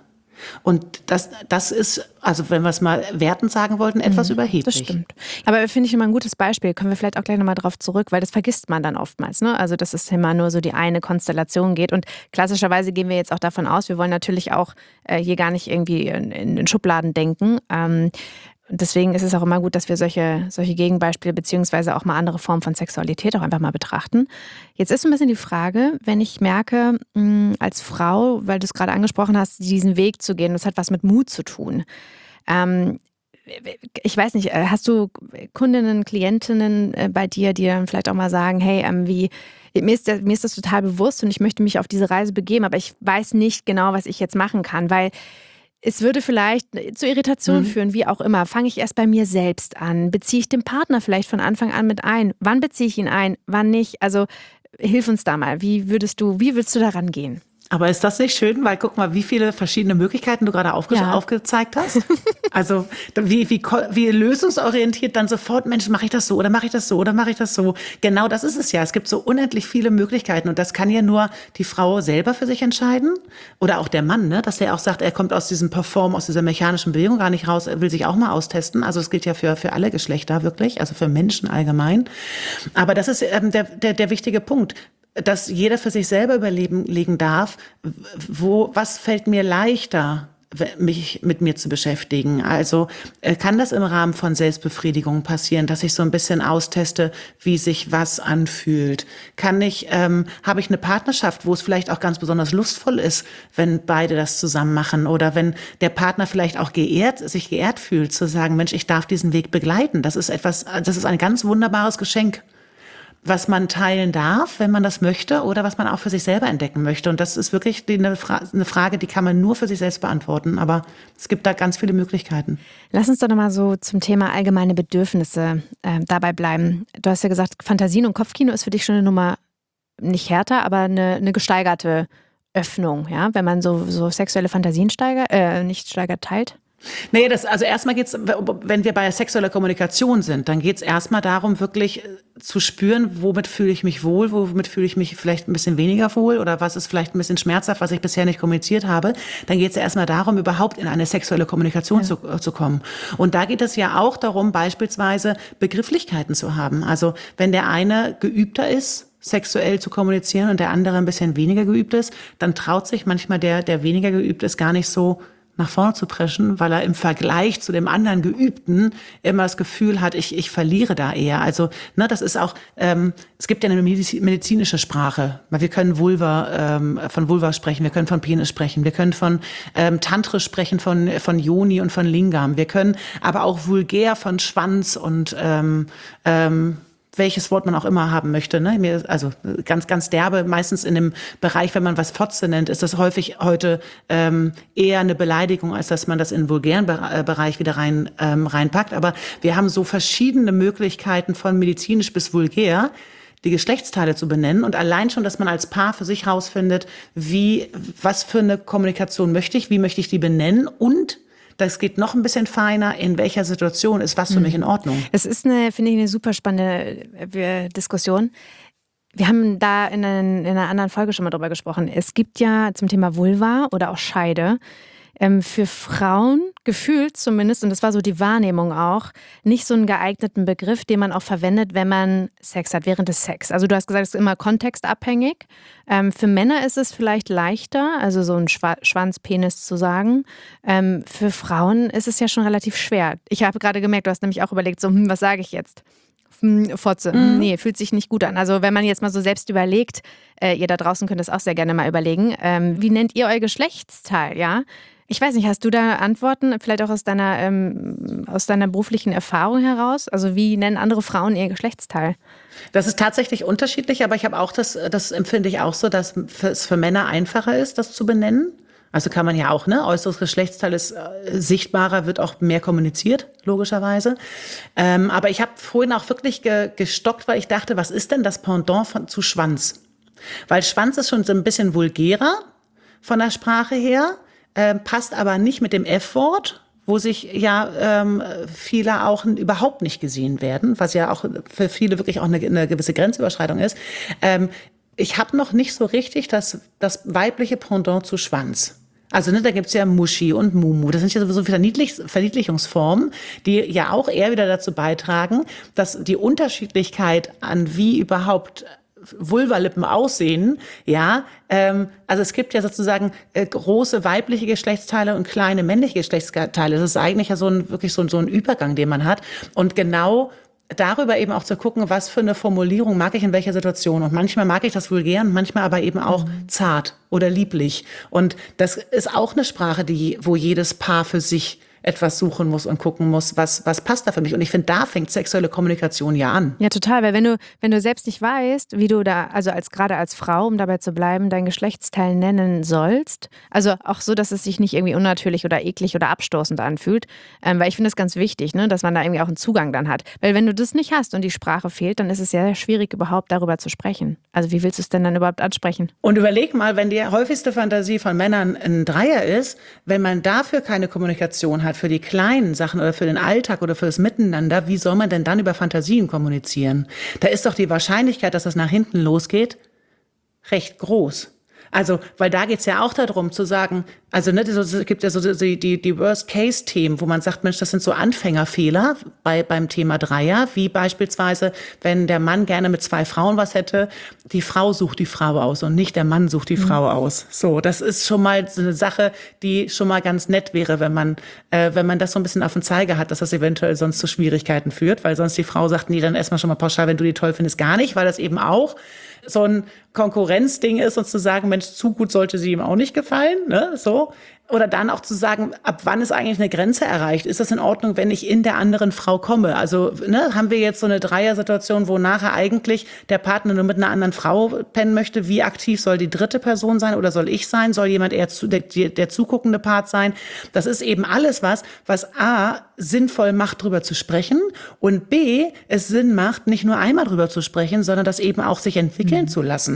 Und das, das ist, also wenn wir es mal wertend sagen wollten, etwas mhm, überheblich. Das stimmt. Aber finde ich immer ein gutes Beispiel. Können wir vielleicht auch gleich nochmal drauf zurück, weil das vergisst man dann oftmals, ne? Also dass es immer nur so die eine Konstellation geht. Und klassischerweise gehen wir jetzt auch davon aus, wir wollen natürlich auch äh, hier gar nicht irgendwie in, in, in Schubladen denken. Ähm, Deswegen ist es auch immer gut, dass wir solche, solche Gegenbeispiele beziehungsweise auch mal andere Formen von Sexualität auch einfach mal betrachten. Jetzt ist so ein bisschen die Frage, wenn ich merke, mh, als Frau, weil du es gerade angesprochen hast, diesen Weg zu gehen, das hat was mit Mut zu tun. Ähm, ich weiß nicht, hast du Kundinnen, Klientinnen bei dir, die dann vielleicht auch mal sagen, hey, ähm, wie Mir ist, das, mir ist das total bewusst und ich möchte mich auf diese Reise begeben, aber ich weiß nicht genau, was ich jetzt machen kann, weil es würde vielleicht zu Irritationen mhm. führen, wie auch immer. Fange ich erst bei mir selbst an? Beziehe ich den Partner vielleicht von Anfang an mit ein? Wann beziehe ich ihn ein? Wann nicht? Also hilf uns da mal. Wie würdest du, wie würdest du da rangehen? Aber ist das nicht schön? Weil guck mal, wie viele verschiedene Möglichkeiten du gerade aufge- ja. aufgezeigt hast. Also wie, wie, wie lösungsorientiert dann sofort, Mensch, mache ich das so oder mache ich das so oder mache ich das so. Genau das ist es ja. Es gibt so unendlich viele Möglichkeiten und das kann ja nur die Frau selber für sich entscheiden oder auch der Mann, ne? Dass der auch sagt, er kommt aus diesem Perform, aus dieser mechanischen Bewegung gar nicht raus, er will sich auch mal austesten. Also das gilt ja für, für alle Geschlechter wirklich, also für Menschen allgemein. Aber das ist ähm, der, der, der wichtige Punkt, dass jeder für sich selber überlegen darf, wo, was fällt mir leichter, mich mit mir zu beschäftigen. Also kann das im Rahmen von Selbstbefriedigung passieren, dass ich so ein bisschen austeste, wie sich was anfühlt? Kann ich, ähm, habe ich eine Partnerschaft, wo es vielleicht auch ganz besonders lustvoll ist, wenn beide das zusammen machen oder wenn der Partner vielleicht auch geehrt, sich geehrt fühlt, zu sagen, Mensch, ich darf diesen Weg begleiten. Das ist etwas, das ist ein ganz wunderbares Geschenk, was man teilen darf, wenn man das möchte, oder was man auch für sich selber entdecken möchte. Und das ist wirklich eine, Fra- eine Frage, die kann man nur für sich selbst beantworten. Aber es gibt da ganz viele Möglichkeiten. Lass uns doch nochmal so zum Thema allgemeine Bedürfnisse äh, dabei bleiben. Du hast ja gesagt, Fantasien und Kopfkino ist für dich schon eine Nummer nicht härter, aber eine, eine gesteigerte Öffnung, ja, wenn man so, so sexuelle Fantasien steigert, äh, nicht steigert, teilt. Nee, das, also erstmal geht's, wenn wir bei sexueller Kommunikation sind, dann geht's erstmal darum, wirklich zu spüren, womit fühle ich mich wohl, womit fühle ich mich vielleicht ein bisschen weniger wohl oder was ist vielleicht ein bisschen schmerzhaft, was ich bisher nicht kommuniziert habe. Dann geht's ja erstmal darum, überhaupt in eine sexuelle Kommunikation ja. zu, zu kommen. Und da geht es ja auch darum, beispielsweise Begrifflichkeiten zu haben. Also wenn der eine geübter ist, sexuell zu kommunizieren und der andere ein bisschen weniger geübt ist, dann traut sich manchmal der, der weniger geübt ist, gar nicht so nach vorne zu preschen, weil er im Vergleich zu dem anderen Geübten immer das Gefühl hat, ich, ich verliere da eher. Also, ne, das ist auch, ähm, es gibt ja eine medizinische Sprache. Wir können Vulva, ähm, von Vulva sprechen, wir können von Penis sprechen, wir können von ähm, Tantrisch sprechen, von, von Yoni und von Lingam. Wir können aber auch vulgär von Schwanz und ähm, ähm, welches Wort man auch immer haben möchte, ne? Mir, also ganz, ganz derbe, meistens in dem Bereich, wenn man was Fotze nennt, ist das häufig heute ähm, eher eine Beleidigung, als dass man das in den vulgären Bereich wieder rein ähm, reinpackt. Aber wir haben so verschiedene Möglichkeiten von medizinisch bis vulgär, die Geschlechtsteile zu benennen und allein schon, dass man als Paar für sich rausfindet, wie, was für eine Kommunikation möchte ich, wie möchte ich die benennen und das geht noch ein bisschen feiner, in welcher Situation ist was für mich in Ordnung. Es ist eine, finde ich, eine super spannende äh, Diskussion. Wir haben da in, ein, in einer anderen Folge schon mal drüber gesprochen. Es gibt ja zum Thema Vulva oder auch Scheide ähm, für Frauen gefühlt zumindest, und das war so die Wahrnehmung auch, nicht so einen geeigneten Begriff, den man auch verwendet, wenn man Sex hat, während des Sex. Also du hast gesagt, es ist immer kontextabhängig. Ähm, für Männer ist es vielleicht leichter, also so ein Schwa- Schwanzpenis zu sagen. Ähm, für Frauen ist es ja schon relativ schwer. Ich habe gerade gemerkt, du hast nämlich auch überlegt, so, hm, was sage ich jetzt? Hm, Fotze. Mhm. Nee, fühlt sich nicht gut an. Also wenn man jetzt mal so selbst überlegt, äh, ihr da draußen könnt es auch sehr gerne mal überlegen, ähm, wie nennt ihr euer Geschlechtsteil, ja? Ich weiß nicht, hast du da Antworten, vielleicht auch aus deiner, ähm, aus deiner beruflichen Erfahrung heraus? Also wie nennen andere Frauen ihr Geschlechtsteil? Das ist tatsächlich unterschiedlich, aber ich habe auch das, das empfinde ich auch so, dass es für Männer einfacher ist, das zu benennen. Also kann man ja auch, ne, äußeres Geschlechtsteil ist äh, sichtbarer, wird auch mehr kommuniziert, logischerweise. Ähm, aber ich habe vorhin auch wirklich ge- gestockt, weil ich dachte, was ist denn das Pendant von, zu Schwanz? Weil Schwanz ist schon so ein bisschen vulgärer von der Sprache her. Ähm, passt aber nicht mit dem F-Wort, wo sich ja ähm, viele auch überhaupt nicht gesehen werden, was ja auch für viele wirklich auch eine, eine gewisse Grenzüberschreitung ist. Ähm, ich habe noch nicht so richtig das, das weibliche Pendant zu Schwanz. Also ne, da gibt's ja Muschi und Mumu. Das sind ja sowieso Verniedlich- Verniedlichungsformen, die ja auch eher wieder dazu beitragen, dass die Unterschiedlichkeit an wie überhaupt Vulvalippen aussehen, ja, ähm, also es gibt ja sozusagen äh, große weibliche Geschlechtsteile und kleine männliche Geschlechtsteile. Das ist eigentlich ja so ein, wirklich so ein, so ein Übergang, den man hat. Und genau darüber eben auch zu gucken, was für eine Formulierung mag ich in welcher Situation. Und manchmal mag ich das vulgär und manchmal aber eben auch mhm. zart oder lieblich. Und das ist auch eine Sprache, die, wo jedes Paar für sich etwas suchen muss und gucken muss, was, was passt da für mich. Und ich finde, da fängt sexuelle Kommunikation ja an. Ja, total, weil wenn du, wenn du selbst nicht weißt, wie du da, also als gerade als Frau, um dabei zu bleiben, dein Geschlechtsteil nennen sollst, also auch so, dass es sich nicht irgendwie unnatürlich oder eklig oder abstoßend anfühlt, ähm, weil ich finde es ganz wichtig, ne, dass man da irgendwie auch einen Zugang dann hat. Weil wenn du das nicht hast und die Sprache fehlt, dann ist es sehr, sehr schwierig, überhaupt darüber zu sprechen. Also wie willst du es denn dann überhaupt ansprechen? Und überleg mal, wenn die häufigste Fantasie von Männern ein Dreier ist, wenn man dafür keine Kommunikation hat, für die kleinen Sachen oder für den Alltag oder für das Miteinander, wie soll man denn dann über Fantasien kommunizieren? Da ist doch die Wahrscheinlichkeit, dass das nach hinten losgeht, recht groß. Also, weil da geht's ja auch darum zu sagen, also ne, es gibt ja so die, die, die Worst-Case-Themen, wo man sagt, Mensch, das sind so Anfängerfehler bei, beim Thema Dreier, wie beispielsweise, wenn der Mann gerne mit zwei Frauen was hätte, die Frau sucht die Frau aus und nicht der Mann sucht die mhm. Frau aus. So, das ist schon mal so eine Sache, die schon mal ganz nett wäre, wenn man, äh, wenn man das so ein bisschen auf den Zeiger hat, dass das eventuell sonst zu Schwierigkeiten führt, weil sonst die Frau sagt, nee, dann erstmal schon mal pauschal, wenn du die toll findest, gar nicht, weil das eben auch so ein Konkurrenzding ist und zu sagen, Mensch, zu gut sollte sie ihm auch nicht gefallen, ne, so. Oder dann auch zu sagen, ab wann ist eigentlich eine Grenze erreicht? Ist das in Ordnung, wenn ich in der anderen Frau komme? Also ne, haben wir jetzt so eine Dreier-Situation, wo nachher eigentlich der Partner nur mit einer anderen Frau pennen möchte? Wie aktiv soll die dritte Person sein oder soll ich sein? Soll jemand eher zu, der, der zuguckende Part sein? Das ist eben alles was, was A, sinnvoll macht, drüber zu sprechen und B, es Sinn macht, nicht nur einmal drüber zu sprechen, sondern das eben auch sich entwickeln mhm. zu lassen.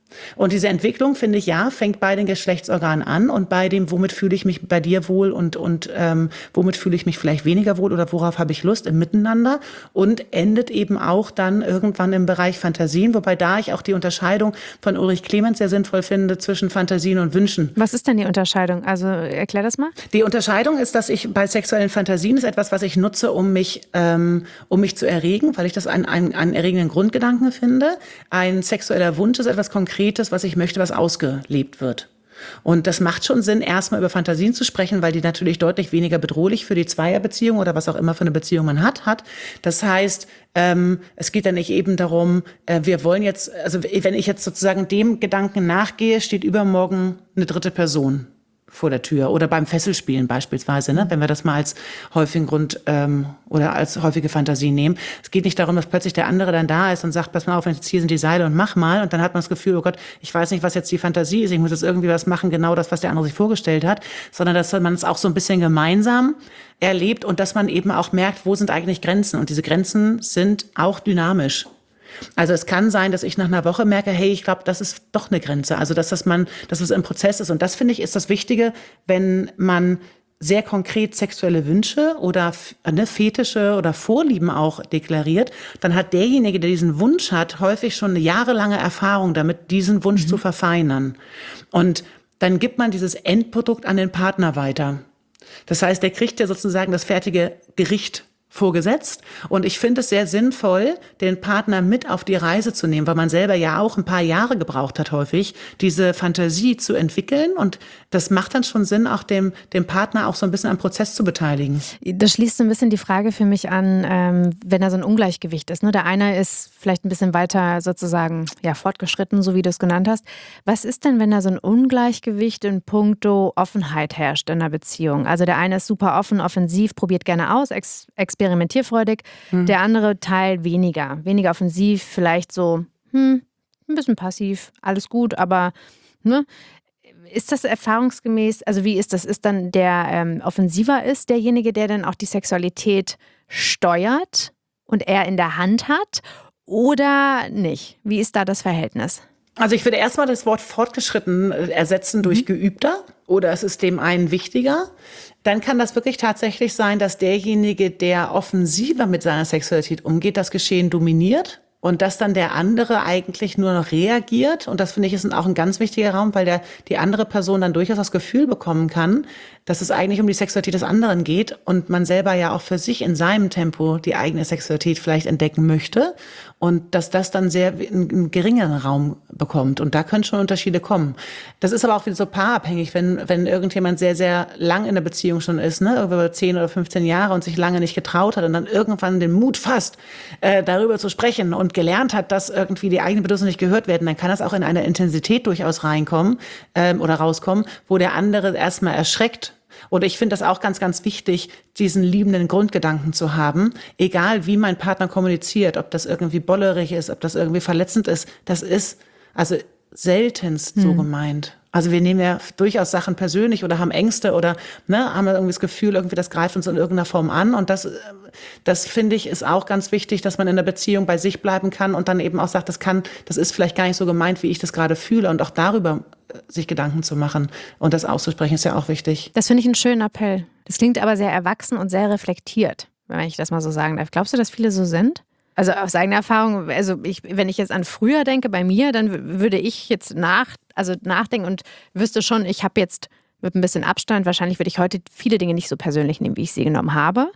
Und diese Entwicklung, finde ich, ja, fängt bei den Geschlechtsorganen an und bei dem, womit fühle ich mich bei dir wohl und, und ähm, womit fühle ich mich vielleicht weniger wohl oder worauf habe ich Lust im Miteinander und endet eben auch dann irgendwann im Bereich Fantasien, wobei da ich auch die Unterscheidung von Ulrich Clemens sehr sinnvoll finde zwischen Fantasien und Wünschen. Was ist denn die Unterscheidung? Also erklär das mal. Die Unterscheidung ist, dass ich bei sexuellen Fantasien ist etwas, was ich nutze, um mich, ähm, um mich zu erregen, weil ich das einen, einen, einen erregenden Grundgedanken finde. Ein sexueller Wunsch ist etwas Konkretes, was ich möchte, was ausgelebt wird. Und das macht schon Sinn, erstmal über Fantasien zu sprechen, weil die natürlich deutlich weniger bedrohlich für die Zweierbeziehung oder was auch immer für eine Beziehung man hat, hat. Das heißt, ähm, es geht dann nicht eben darum, äh, wir wollen jetzt, also wenn ich jetzt sozusagen dem Gedanken nachgehe, steht übermorgen eine dritte Person vor der Tür oder beim Fesselspielen beispielsweise, ne? Wenn wir das mal als häufigen Grund ähm, oder als häufige Fantasie nehmen. Es geht nicht darum, dass plötzlich der andere dann da ist und sagt, pass mal auf, jetzt hier sind die Seile und mach mal. Und dann hat man das Gefühl, oh Gott, ich weiß nicht, was jetzt die Fantasie ist, ich muss jetzt irgendwie was machen, genau das, was der andere sich vorgestellt hat, sondern dass man es auch so ein bisschen gemeinsam erlebt und dass man eben auch merkt, wo sind eigentlich Grenzen. Und diese Grenzen sind auch dynamisch. Also es kann sein, dass ich nach einer Woche merke, hey, ich glaube, das ist doch eine Grenze. Also dass das man, dass es im Prozess ist. Und das, finde ich, ist das Wichtige, wenn man sehr konkret sexuelle Wünsche oder ne, Fetische oder Vorlieben auch deklariert, dann hat derjenige, der diesen Wunsch hat, häufig schon eine jahrelange Erfahrung damit, diesen Wunsch mhm. zu verfeinern. Und dann gibt man dieses Endprodukt an den Partner weiter. Das heißt, der kriegt ja sozusagen das fertige Gericht vorgesetzt. Und ich finde es sehr sinnvoll, den Partner mit auf die Reise zu nehmen, weil man selber ja auch ein paar Jahre gebraucht hat häufig, diese Fantasie zu entwickeln. Und das macht dann schon Sinn, auch dem, dem Partner auch so ein bisschen am Prozess zu beteiligen. Das schließt so ein bisschen die Frage für mich an, ähm, wenn da so ein Ungleichgewicht ist. Ne? Der eine ist vielleicht ein bisschen weiter sozusagen ja, fortgeschritten, so wie du es genannt hast. Was ist denn, wenn da so ein Ungleichgewicht in puncto Offenheit herrscht in einer Beziehung? Also der eine ist super offen, offensiv, probiert gerne aus, ex experimentierfreudig. Mhm. Der andere Teil weniger. Weniger offensiv, vielleicht so hm, ein bisschen passiv, alles gut, aber ne? Ist das erfahrungsgemäß, also wie ist das? Ist dann der ähm, offensiver ist, derjenige, der dann auch die Sexualität steuert und er in der Hand hat oder nicht? Wie ist da das Verhältnis? Also ich würde erstmal das Wort fortgeschritten ersetzen durch geübter oder es ist dem einen wichtiger. Dann kann das wirklich tatsächlich sein, dass derjenige, der offensiver mit seiner Sexualität umgeht, das Geschehen dominiert. Und dass dann der andere eigentlich nur noch reagiert. Und das finde ich ist auch ein ganz wichtiger Raum, weil der, die andere Person dann durchaus das Gefühl bekommen kann, dass es eigentlich um die Sexualität des anderen geht und man selber ja auch für sich in seinem Tempo die eigene Sexualität vielleicht entdecken möchte. Und dass das dann sehr einen, einen geringeren Raum bekommt. Und da können schon Unterschiede kommen. Das ist aber auch wieder so paarabhängig, wenn, wenn irgendjemand sehr, sehr lang in der Beziehung schon ist, ne, über zehn oder fünfzehn Jahre und sich lange nicht getraut hat und dann irgendwann den Mut fasst, äh, darüber zu sprechen und gelernt hat, dass irgendwie die eigenen Bedürfnisse nicht gehört werden, dann kann das auch in eine Intensität durchaus reinkommen ähm, oder rauskommen, wo der andere erstmal erschreckt. Und ich finde das auch ganz, ganz wichtig, diesen liebenden Grundgedanken zu haben, egal wie mein Partner kommuniziert, ob das irgendwie bollerig ist, ob das irgendwie verletzend ist, das ist also seltenst hm. so gemeint. Also wir nehmen ja durchaus Sachen persönlich oder haben Ängste oder ne, haben irgendwie das Gefühl, irgendwie das greift uns in irgendeiner Form an. Und das, das finde ich, ist auch ganz wichtig, dass man in der Beziehung bei sich bleiben kann und dann eben auch sagt, das kann, das ist vielleicht gar nicht so gemeint, wie ich das gerade fühle und auch darüber sich Gedanken zu machen und das auszusprechen, ist ja auch wichtig. Das finde ich einen schönen Appell. Das klingt aber sehr erwachsen und sehr reflektiert, wenn ich das mal so sagen darf. Glaubst du, dass viele so sind? Also aus eigener Erfahrung, also ich, wenn ich jetzt an früher denke bei mir, dann würde ich jetzt nach, also nachdenken und wüsste schon, ich habe jetzt mit ein bisschen Abstand, wahrscheinlich würde ich heute viele Dinge nicht so persönlich nehmen, wie ich sie genommen habe.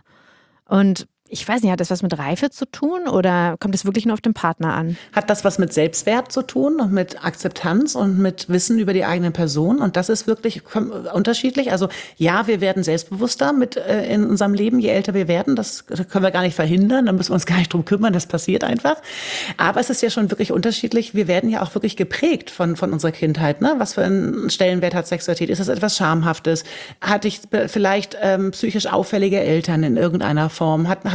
Und ich weiß nicht, hat das was mit Reife zu tun oder kommt es wirklich nur auf den Partner an? Hat das was mit Selbstwert zu tun und mit Akzeptanz und mit Wissen über die eigene Person? Und das ist wirklich unterschiedlich. Also ja, wir werden selbstbewusster mit äh, in unserem Leben, je älter wir werden. Das können wir gar nicht verhindern, da müssen wir uns gar nicht drum kümmern, das passiert einfach. Aber es ist ja schon wirklich unterschiedlich. Wir werden ja auch wirklich geprägt von, von unserer Kindheit. Ne? Was für einen Stellenwert hat Sexualität? Ist das etwas Schamhaftes? Hatte ich vielleicht ähm, psychisch auffällige Eltern in irgendeiner Form? Hat, habe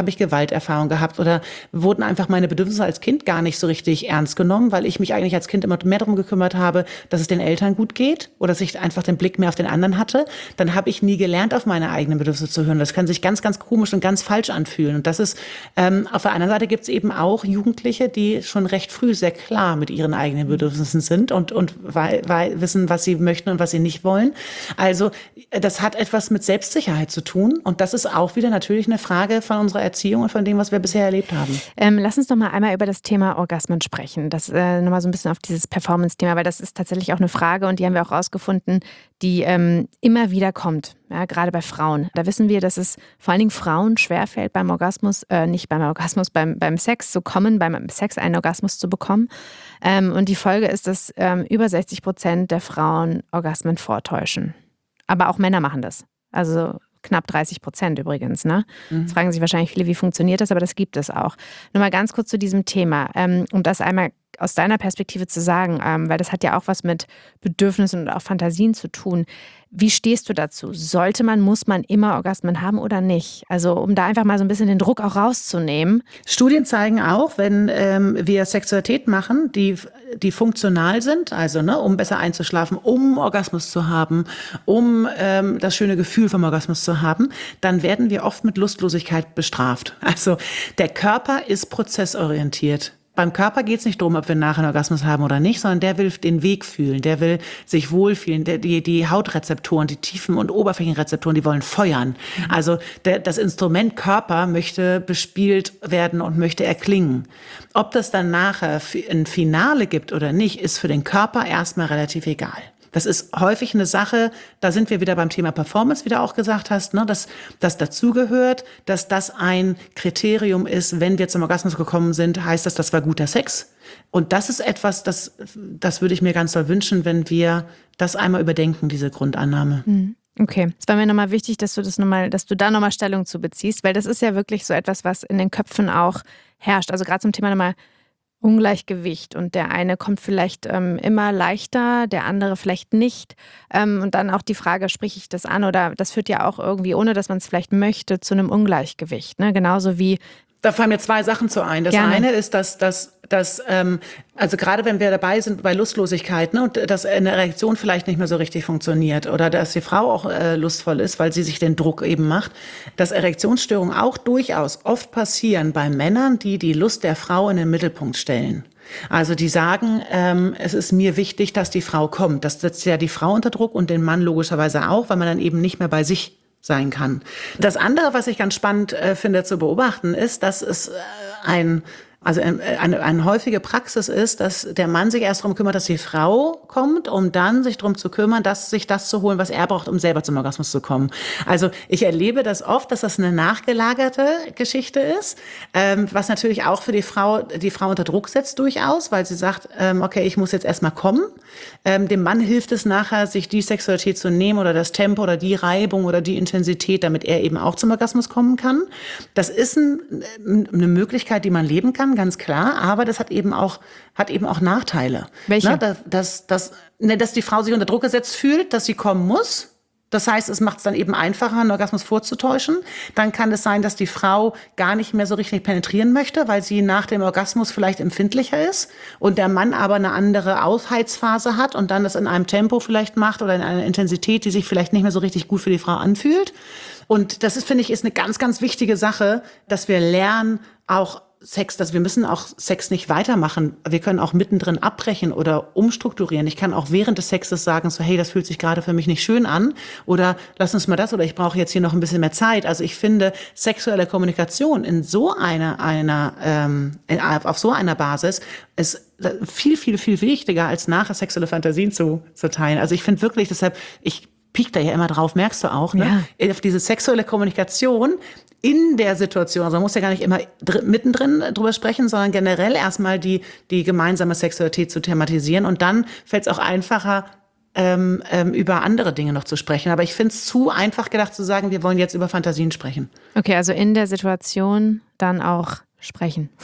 habe ich Gewalterfahrung gehabt oder wurden einfach meine Bedürfnisse als Kind gar nicht so richtig ernst genommen, weil ich mich eigentlich als Kind immer mehr darum gekümmert habe, dass es den Eltern gut geht oder dass ich einfach den Blick mehr auf den anderen hatte. Dann habe ich nie gelernt, auf meine eigenen Bedürfnisse zu hören. Das kann sich ganz, ganz komisch und ganz falsch anfühlen. Und das ist, ähm, auf der anderen Seite gibt es eben auch Jugendliche, die schon recht früh sehr klar mit ihren eigenen Bedürfnissen sind und, und weil, weil wissen, was sie möchten und was sie nicht wollen. Also das hat etwas mit Selbstsicherheit zu tun. Und das ist auch wieder natürlich eine Frage von unserer Erziehung und von dem, was wir bisher erlebt haben. Ähm, lass uns noch mal einmal über das Thema Orgasmen sprechen. Das äh, nochmal so ein bisschen auf dieses Performance-Thema, weil das ist tatsächlich auch eine Frage und die haben wir auch rausgefunden, die ähm, immer wieder kommt, ja, gerade bei Frauen. Da wissen wir, dass es vor allen Dingen Frauen schwerfällt, beim Orgasmus, äh, nicht beim Orgasmus, beim, beim Sex zu kommen, beim Sex einen Orgasmus zu bekommen. Ähm, und die Folge ist, dass ähm, über sechzig Prozent der Frauen Orgasmen vortäuschen. Aber auch Männer machen das. Also knapp dreißig Prozent übrigens. Ne? Mhm. Jetzt fragen sich wahrscheinlich viele, wie funktioniert das, aber das gibt es auch. Nur mal ganz kurz zu diesem Thema, ähm, um das einmal aus deiner Perspektive zu sagen, ähm, weil das hat ja auch was mit Bedürfnissen und auch Fantasien zu tun. Wie stehst du dazu? Sollte man, muss man immer Orgasmen haben oder nicht? Also um da einfach mal so ein bisschen den Druck auch rauszunehmen. Studien zeigen auch, wenn ähm, wir Sexualität machen, die, die funktional sind, also ne, um besser einzuschlafen, um Orgasmus zu haben, um ähm, das schöne Gefühl vom Orgasmus zu haben, dann werden wir oft mit Lustlosigkeit bestraft. Also der Körper ist prozessorientiert. Beim Körper geht es nicht darum, ob wir nachher einen Orgasmus haben oder nicht, sondern der will den Weg fühlen, der will sich wohlfühlen. Der, die, die Hautrezeptoren, die Tiefen- und Oberflächenrezeptoren, die wollen feuern. Mhm. Also der, das Instrument Körper möchte bespielt werden und möchte erklingen. Ob das dann nachher ein Finale gibt oder nicht, ist für den Körper erstmal relativ egal. Das ist häufig eine Sache, da sind wir wieder beim Thema Performance, wie du auch gesagt hast, ne, dass das dazugehört, dass das ein Kriterium ist, wenn wir zum Orgasmus gekommen sind, heißt das, das war guter Sex. Und das ist etwas, das, das würde ich mir ganz doll wünschen, wenn wir das einmal überdenken, diese Grundannahme. Okay, es war mir nochmal wichtig, dass du das noch mal, dass du da nochmal Stellung zu beziehst, weil das ist ja wirklich so etwas, was in den Köpfen auch herrscht. Also gerade zum Thema nochmal Ungleichgewicht und der eine kommt vielleicht ähm, immer leichter, der andere vielleicht nicht. Ähm, und dann auch die Frage, spreche ich das an oder das führt ja auch irgendwie, ohne dass man es vielleicht möchte, zu einem Ungleichgewicht. Ne? Genauso wie... Da fallen mir zwei Sachen zu ein. Das Gerne. eine ist, dass, dass, dass ähm, also gerade wenn wir dabei sind bei Lustlosigkeit, ne, und dass eine Erektion vielleicht nicht mehr so richtig funktioniert oder dass die Frau auch äh, lustvoll ist, weil sie sich den Druck eben macht, dass Erektionsstörungen auch durchaus oft passieren bei Männern, die die Lust der Frau in den Mittelpunkt stellen. Also die sagen, ähm, es ist mir wichtig, dass die Frau kommt. Das setzt ja die Frau unter Druck und den Mann logischerweise auch, weil man dann eben nicht mehr bei sich sein kann. Das andere, was ich ganz spannend äh, finde zu beobachten, ist, dass es äh, ein Also eine, eine häufige Praxis ist, dass der Mann sich erst darum kümmert, dass die Frau kommt, um dann sich darum zu kümmern, dass sich das zu holen, was er braucht, um selber zum Orgasmus zu kommen. Also ich erlebe das oft, dass das eine nachgelagerte Geschichte ist, ähm, was natürlich auch für die Frau die Frau unter Druck setzt durchaus, weil sie sagt, ähm, okay, ich muss jetzt erstmal kommen. Ähm, dem Mann hilft es nachher, sich die Sexualität zu nehmen oder das Tempo oder die Reibung oder die Intensität, damit er eben auch zum Orgasmus kommen kann. Das ist ein, eine Möglichkeit, die man leben kann, ganz klar, aber das hat eben auch, hat eben auch Nachteile. Welche? Ne, dass, dass, dass, ne, dass die Frau sich unter Druck gesetzt fühlt, dass sie kommen muss. Das heißt, es macht es dann eben einfacher, einen Orgasmus vorzutäuschen. Dann kann es sein, dass die Frau gar nicht mehr so richtig penetrieren möchte, weil sie nach dem Orgasmus vielleicht empfindlicher ist und der Mann aber eine andere Aufheizphase hat und dann das in einem Tempo vielleicht macht oder in einer Intensität, die sich vielleicht nicht mehr so richtig gut für die Frau anfühlt. Und das ist, finde ich, ist eine ganz, ganz wichtige Sache, dass wir lernen, auch Sex, dass wir müssen auch Sex nicht weitermachen. Wir können auch mittendrin abbrechen oder umstrukturieren. Ich kann auch während des Sexes sagen, so hey, das fühlt sich gerade für mich nicht schön an oder lass uns mal das oder ich brauche jetzt hier noch ein bisschen mehr Zeit. Also ich finde sexuelle Kommunikation in so einer einer ähm, auf so einer Basis ist viel viel viel wichtiger als nachher sexuelle Fantasien zu zu teilen. Also ich finde wirklich, deshalb ich piekt da ja immer drauf, merkst du auch, ne? Ja. Auf diese sexuelle Kommunikation in der Situation, also man muss ja gar nicht immer dr- mittendrin drüber sprechen, sondern generell erstmal die, die gemeinsame Sexualität zu thematisieren und dann fällt es auch einfacher, ähm, ähm, über andere Dinge noch zu sprechen. Aber ich finde es zu einfach gedacht zu sagen, wir wollen jetzt über Fantasien sprechen. Okay, also in der Situation dann auch sprechen.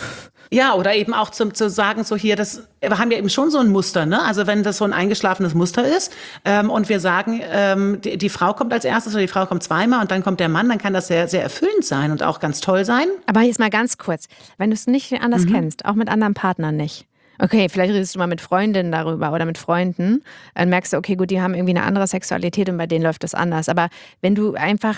Ja, oder eben auch zum, zu sagen, so hier, das, wir haben ja eben schon so ein Muster, ne? Also wenn das so ein eingeschlafenes Muster ist ähm, und wir sagen, ähm, die, die Frau kommt als erstes oder die Frau kommt zweimal und dann kommt der Mann, dann kann das sehr, sehr erfüllend sein und auch ganz toll sein. Aber jetzt mal ganz kurz, wenn du es nicht anders mhm. kennst, auch mit anderen Partnern nicht. Okay, vielleicht redest du mal mit Freundinnen darüber oder mit Freunden, dann merkst du, okay, gut, die haben irgendwie eine andere Sexualität und bei denen läuft das anders. Aber wenn du einfach,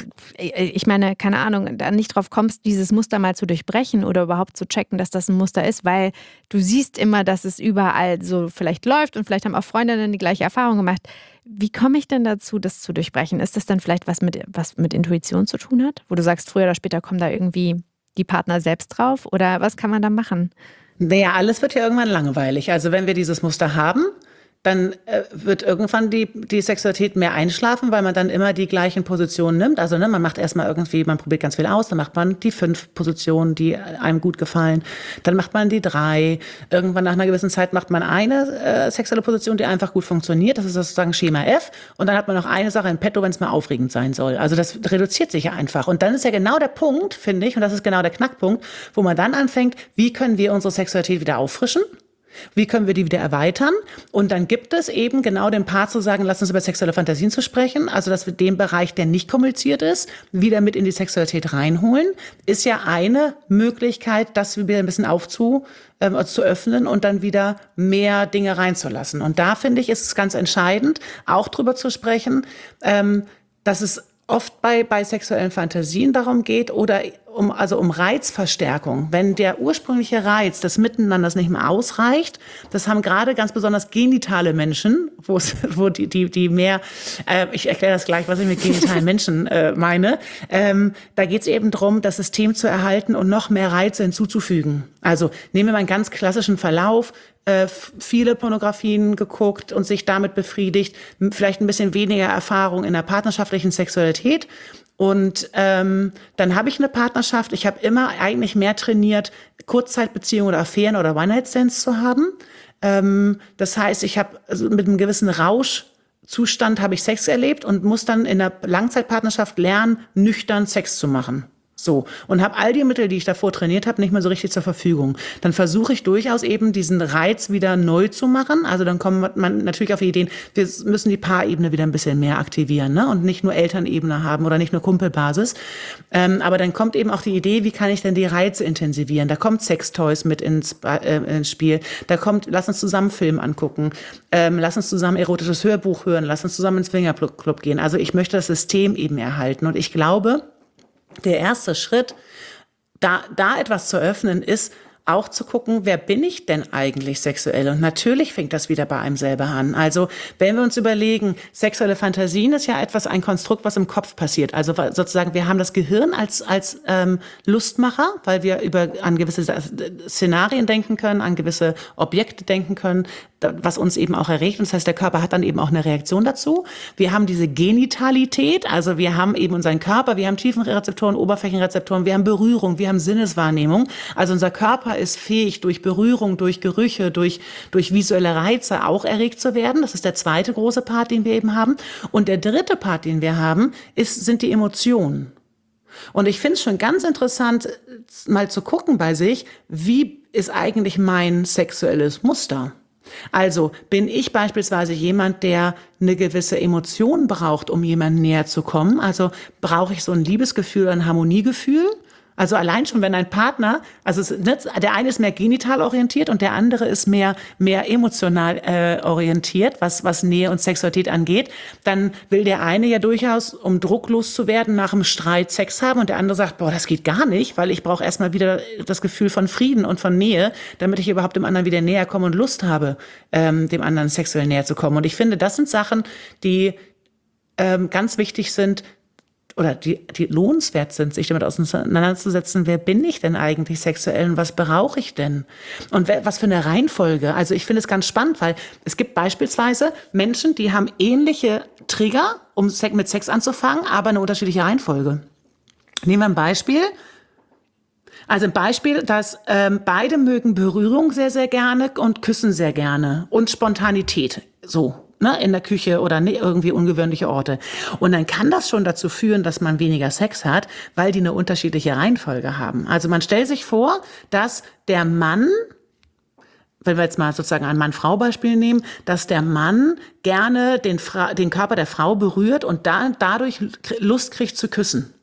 ich meine, keine Ahnung, da nicht drauf kommst, dieses Muster mal zu durchbrechen oder überhaupt zu checken, dass das ein Muster ist, weil du siehst immer, dass es überall so vielleicht läuft und vielleicht haben auch Freundinnen die gleiche Erfahrung gemacht. Wie komme ich denn dazu, das zu durchbrechen? Ist das dann vielleicht was mit, was mit Intuition zu tun hat? Wo du sagst, früher oder später kommen da irgendwie die Partner selbst drauf? Oder was kann man da machen? Naja, alles wird ja irgendwann langweilig. Also wenn wir dieses Muster haben, dann äh, wird irgendwann die, die Sexualität mehr einschlafen, weil man dann immer die gleichen Positionen nimmt. Also ne, man macht erstmal irgendwie, man probiert ganz viel aus, dann macht man die fünf Positionen, die einem gut gefallen. Dann macht man die drei. Irgendwann nach einer gewissen Zeit macht man eine äh, sexuelle Position, die einfach gut funktioniert. Das ist sozusagen Schema F. Und dann hat man noch eine Sache in petto, wenn es mal aufregend sein soll. Also das reduziert sich ja einfach. Und dann ist ja genau der Punkt, finde ich, und das ist genau der Knackpunkt, wo man dann anfängt, wie können wir unsere Sexualität wieder auffrischen? Wie können wir die wieder erweitern? Und dann gibt es eben genau den Part zu sagen, lass uns über sexuelle Fantasien zu sprechen. Also, dass wir den Bereich, der nicht kommuniziert ist, wieder mit in die Sexualität reinholen, ist ja eine Möglichkeit, das wieder ein bisschen aufzu, äh, zu öffnen und dann wieder mehr Dinge reinzulassen. Und da finde ich, ist es ganz entscheidend, auch drüber zu sprechen, ähm, dass es oft bei, bei sexuellen Fantasien darum geht oder um, also um Reizverstärkung. Wenn der ursprüngliche Reiz des Miteinanders nicht mehr ausreicht, das haben gerade ganz besonders genitale Menschen, wo es, wo die, die, die mehr, äh, ich erkläre das gleich, was ich mit genitalen Menschen äh, meine, ähm, da geht es eben darum, das System zu erhalten und noch mehr Reize hinzuzufügen. Also nehmen wir mal einen ganz klassischen Verlauf, äh, viele Pornografien geguckt und sich damit befriedigt, vielleicht ein bisschen weniger Erfahrung in der partnerschaftlichen Sexualität. Und ähm, dann habe ich eine Partnerschaft. Ich habe immer eigentlich mehr trainiert, Kurzzeitbeziehungen oder Affären oder One-Night-Stands zu haben. Ähm, das heißt, ich habe also mit einem gewissen Rauschzustand habe ich Sex erlebt und muss dann in der Langzeitpartnerschaft lernen, nüchtern Sex zu machen. So, und habe all die Mittel, die ich davor trainiert habe, nicht mehr so richtig zur Verfügung. Dann versuche ich durchaus eben diesen Reiz wieder neu zu machen. Also dann kommt man natürlich auf Ideen, wir müssen die Paarebene wieder ein bisschen mehr aktivieren, ne? Und nicht nur Elternebene haben oder nicht nur Kumpelbasis. Ähm, aber dann kommt eben auch die Idee, wie kann ich denn die Reize intensivieren? Da kommt Sextoys mit ins, äh, ins Spiel. Da kommt, lass uns zusammen Film angucken. Ähm, lass uns zusammen erotisches Hörbuch hören. Lass uns zusammen ins Swingerclub gehen. Also ich möchte das System eben erhalten. Und ich glaube, der erste Schritt, da, da etwas zu öffnen, ist auch zu gucken, wer bin ich denn eigentlich sexuell? Und natürlich fängt das wieder bei einem selber an. Also wenn wir uns überlegen, sexuelle Fantasien ist ja etwas, ein Konstrukt, was im Kopf passiert. Also sozusagen, wir haben das Gehirn als, als ähm, Lustmacher, weil wir über an gewisse Szenarien denken können, an gewisse Objekte denken können, was uns eben auch erregt. Und das heißt, der Körper hat dann eben auch eine Reaktion dazu. Wir haben diese Genitalität, also wir haben eben unseren Körper, wir haben Tiefenrezeptoren, Oberflächenrezeptoren, wir haben Berührung, wir haben Sinneswahrnehmung. Also unser Körper ist fähig, durch Berührung, durch Gerüche, durch, durch visuelle Reize auch erregt zu werden. Das ist der zweite große Part, den wir eben haben. Und der dritte Part, den wir haben, ist, sind die Emotionen. Und ich finde es schon ganz interessant, mal zu gucken bei sich, wie ist eigentlich mein sexuelles Muster? Also bin ich beispielsweise jemand, der eine gewisse Emotion braucht, um jemandem näher zu kommen? Also brauche ich so ein Liebesgefühl, ein Harmoniegefühl? Also allein schon, wenn ein Partner, also es, ne, der eine ist mehr genital orientiert und der andere ist mehr mehr emotional äh, orientiert, was was Nähe und Sexualität angeht, dann will der eine ja durchaus, um drucklos zu werden, nach dem Streit Sex haben und der andere sagt, boah, das geht gar nicht, weil ich brauche erstmal wieder das Gefühl von Frieden und von Nähe, damit ich überhaupt dem anderen wieder näher komme und Lust habe, ähm, dem anderen sexuell näher zu kommen. Und ich finde, das sind Sachen, die ähm, ganz wichtig sind, oder die, die lohnenswert sind, sich damit auseinanderzusetzen, wer bin ich denn eigentlich sexuell und was brauche ich denn? Und was für eine Reihenfolge? Also ich finde es ganz spannend, weil es gibt beispielsweise Menschen, die haben ähnliche Trigger, um mit Sex anzufangen, aber eine unterschiedliche Reihenfolge. Nehmen wir ein Beispiel. Also ein Beispiel, dass ähm, beide mögen Berührung sehr, sehr gerne und küssen sehr gerne und Spontanität. So. ne, in der Küche oder ne, irgendwie ungewöhnliche Orte. Und dann kann das schon dazu führen, dass man weniger Sex hat, weil die eine unterschiedliche Reihenfolge haben. Also man stellt sich vor, dass der Mann, wenn wir jetzt mal sozusagen ein Mann-Frau-Beispiel nehmen, dass der Mann gerne den, Fra- den Körper der Frau berührt und da, dadurch Lust kriegt zu küssen.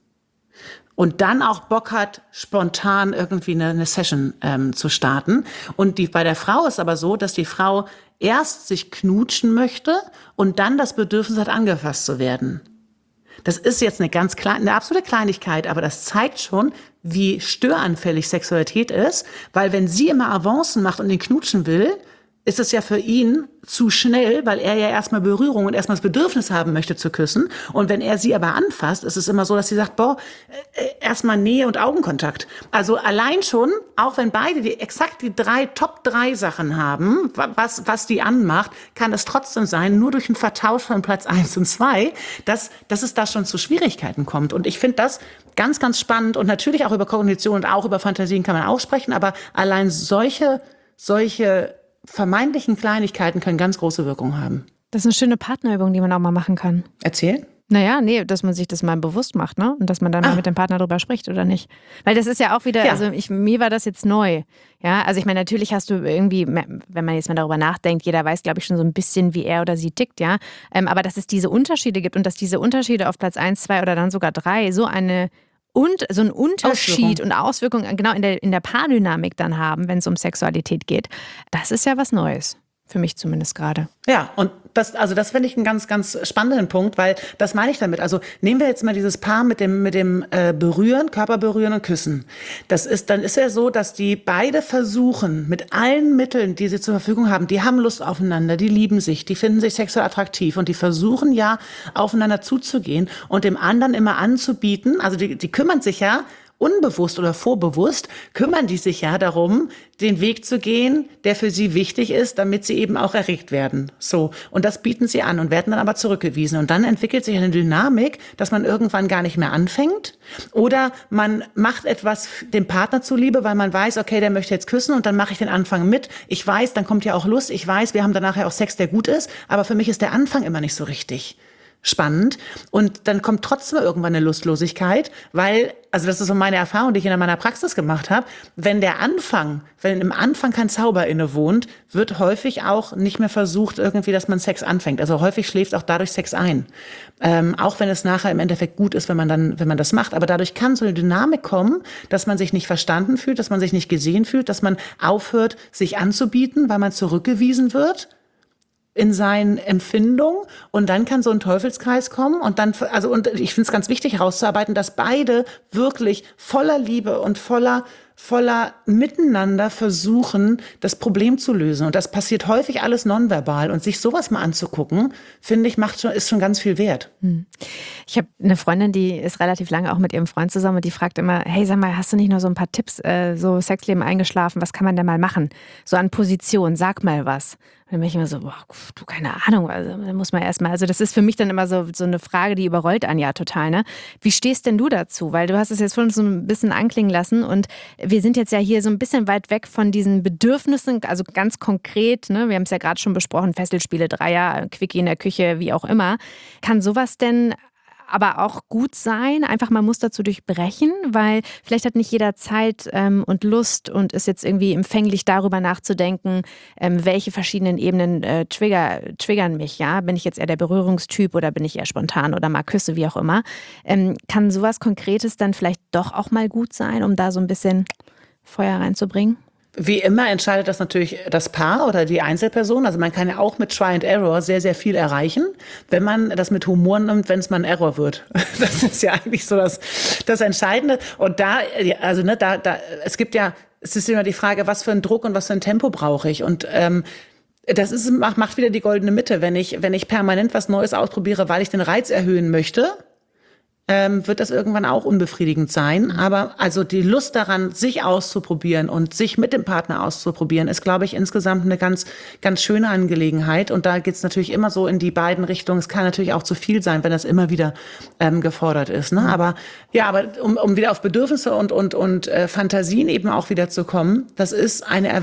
Und dann auch Bock hat, spontan irgendwie eine, eine Session ähm, zu starten. Und die, bei der Frau ist aber so, dass die Frau erst sich knutschen möchte und dann das Bedürfnis hat, angefasst zu werden. Das ist jetzt eine ganz kleine, eine absolute Kleinigkeit, aber das zeigt schon, wie störanfällig Sexualität ist, weil wenn sie immer Avancen macht und den knutschen will, ist es ja für ihn zu schnell, weil er ja erstmal Berührung und erstmal das Bedürfnis haben möchte zu küssen. Und wenn er sie aber anfasst, ist es immer so, dass sie sagt, boah, äh, erstmal Nähe und Augenkontakt. Also allein schon, auch wenn beide die exakt die drei Top drei Sachen haben, was, was die anmacht, kann es trotzdem sein, nur durch einen Vertausch von Platz eins und zwei, dass, dass es da schon zu Schwierigkeiten kommt. Und ich finde das ganz, ganz spannend. Und natürlich auch über Kognition und auch über Fantasien kann man auch sprechen, aber allein solche, solche vermeintlichen Kleinigkeiten können ganz große Wirkung haben. Das ist eine schöne Partnerübung, die man auch mal machen kann. Erzähl. Naja, nee, dass man sich das mal bewusst macht, ne? Und dass man dann ah. mal mit dem Partner drüber spricht oder nicht. Weil das ist ja auch wieder, ja. also ich, mir war das jetzt neu. Ja, also ich meine, natürlich hast du irgendwie, wenn man jetzt mal darüber nachdenkt, jeder weiß, glaube ich, schon so ein bisschen, wie er oder sie tickt, ja. Ähm, aber dass es diese Unterschiede gibt und dass diese Unterschiede auf Platz eins, zwei oder dann sogar drei so eine und so einen Unterschied Auswirkung. und Auswirkungen genau in der, in der Paardynamik dann haben, wenn es um Sexualität geht, das ist ja was Neues. Für mich zumindest gerade. Ja, und das, also das finde ich einen ganz, ganz spannenden Punkt, weil das meine ich damit. Also nehmen wir jetzt mal dieses Paar mit dem, mit dem äh, Berühren, Körperberühren und Küssen. Das ist, dann ist ja so, dass die beide versuchen, mit allen Mitteln, die sie zur Verfügung haben, die haben Lust aufeinander, die lieben sich, die finden sich sexuell attraktiv und die versuchen ja, aufeinander zuzugehen und dem anderen immer anzubieten, also die, die kümmern sich ja, unbewusst oder vorbewusst kümmern die sich ja darum, den Weg zu gehen, der für sie wichtig ist, damit sie eben auch erregt werden. So. Und das bieten sie an und werden dann aber zurückgewiesen. Und dann entwickelt sich eine Dynamik, dass man irgendwann gar nicht mehr anfängt. Oder man macht etwas dem Partner zuliebe, weil man weiß, okay, der möchte jetzt küssen und dann mache ich den Anfang mit. Ich weiß, dann kommt ja auch Lust. Ich weiß, wir haben danach ja auch Sex, der gut ist. Aber für mich ist der Anfang immer nicht so richtig spannend. Und dann kommt trotzdem irgendwann eine Lustlosigkeit, weil, also das ist so meine Erfahrung, die ich in meiner Praxis gemacht habe, wenn der Anfang, wenn im Anfang kein Zauber inne wohnt, wird häufig auch nicht mehr versucht irgendwie, dass man Sex anfängt. Also häufig schläft auch dadurch Sex ein. Ähm, auch wenn es nachher im Endeffekt gut ist, wenn man dann, wenn man das macht. Aber dadurch kann so eine Dynamik kommen, dass man sich nicht verstanden fühlt, dass man sich nicht gesehen fühlt, dass man aufhört, sich anzubieten, weil man zurückgewiesen wird in seinen Empfindungen und dann kann so ein Teufelskreis kommen und dann, also und ich finde es ganz wichtig herauszuarbeiten, dass beide wirklich voller Liebe und voller voller Miteinander versuchen, das Problem zu lösen. Und das passiert häufig alles nonverbal. Und sich sowas mal anzugucken, finde ich, macht schon, ist schon ganz viel wert. Ich habe eine Freundin, die ist relativ lange auch mit ihrem Freund zusammen und die fragt immer, hey, sag mal, hast du nicht noch so ein paar Tipps, äh, so Sexleben eingeschlafen, was kann man denn mal machen? So an Position, sag mal was. Und dann bin ich immer so, boah, du, keine Ahnung, also da muss man erstmal, also das ist für mich dann immer so, so eine Frage, die überrollt Anja total, ne? Wie stehst denn du dazu? Weil du hast es jetzt vorhin so ein bisschen anklingen lassen und wir sind jetzt ja hier so ein bisschen weit weg von diesen Bedürfnissen, also ganz konkret, ne? Wir haben es ja gerade schon besprochen, Fesselspiele, Dreier, Quickie in der Küche, wie auch immer. Kann sowas denn aber auch gut sein, einfach mal Muster zu durchbrechen, weil vielleicht hat nicht jeder Zeit ähm, und Lust und ist jetzt irgendwie empfänglich darüber nachzudenken, ähm, welche verschiedenen Ebenen äh, trigger, triggern mich, ja? Bin ich jetzt eher der Berührungstyp oder bin ich eher spontan oder mag Küsse, wie auch immer. Ähm, kann sowas Konkretes dann vielleicht doch auch mal gut sein, um da so ein bisschen Feuer reinzubringen? Wie immer entscheidet das natürlich das Paar oder die Einzelperson. Also man kann ja auch mit Try and Error sehr, sehr viel erreichen, wenn man das mit Humor nimmt, wenn es mal ein Error wird. Das ist ja eigentlich so das, das Entscheidende. Und da, also ne, da, da, es gibt ja, es ist immer die Frage, was für einen Druck und was für ein Tempo brauche ich. Und ähm, das ist, macht wieder die goldene Mitte. Wenn ich, wenn ich permanent was Neues ausprobiere, weil ich den Reiz erhöhen möchte, Ähm, wird das irgendwann auch unbefriedigend sein. Aber also die Lust daran, sich auszuprobieren und sich mit dem Partner auszuprobieren, ist, glaube ich, insgesamt eine ganz, ganz schöne Angelegenheit. Und da geht's natürlich immer so in die beiden Richtungen. Es kann natürlich auch zu viel sein, wenn das immer wieder ähm, gefordert ist. Ne? Aber ja, aber um, um wieder auf Bedürfnisse und und und äh, Fantasien eben auch wieder zu kommen, das ist eine Erwe-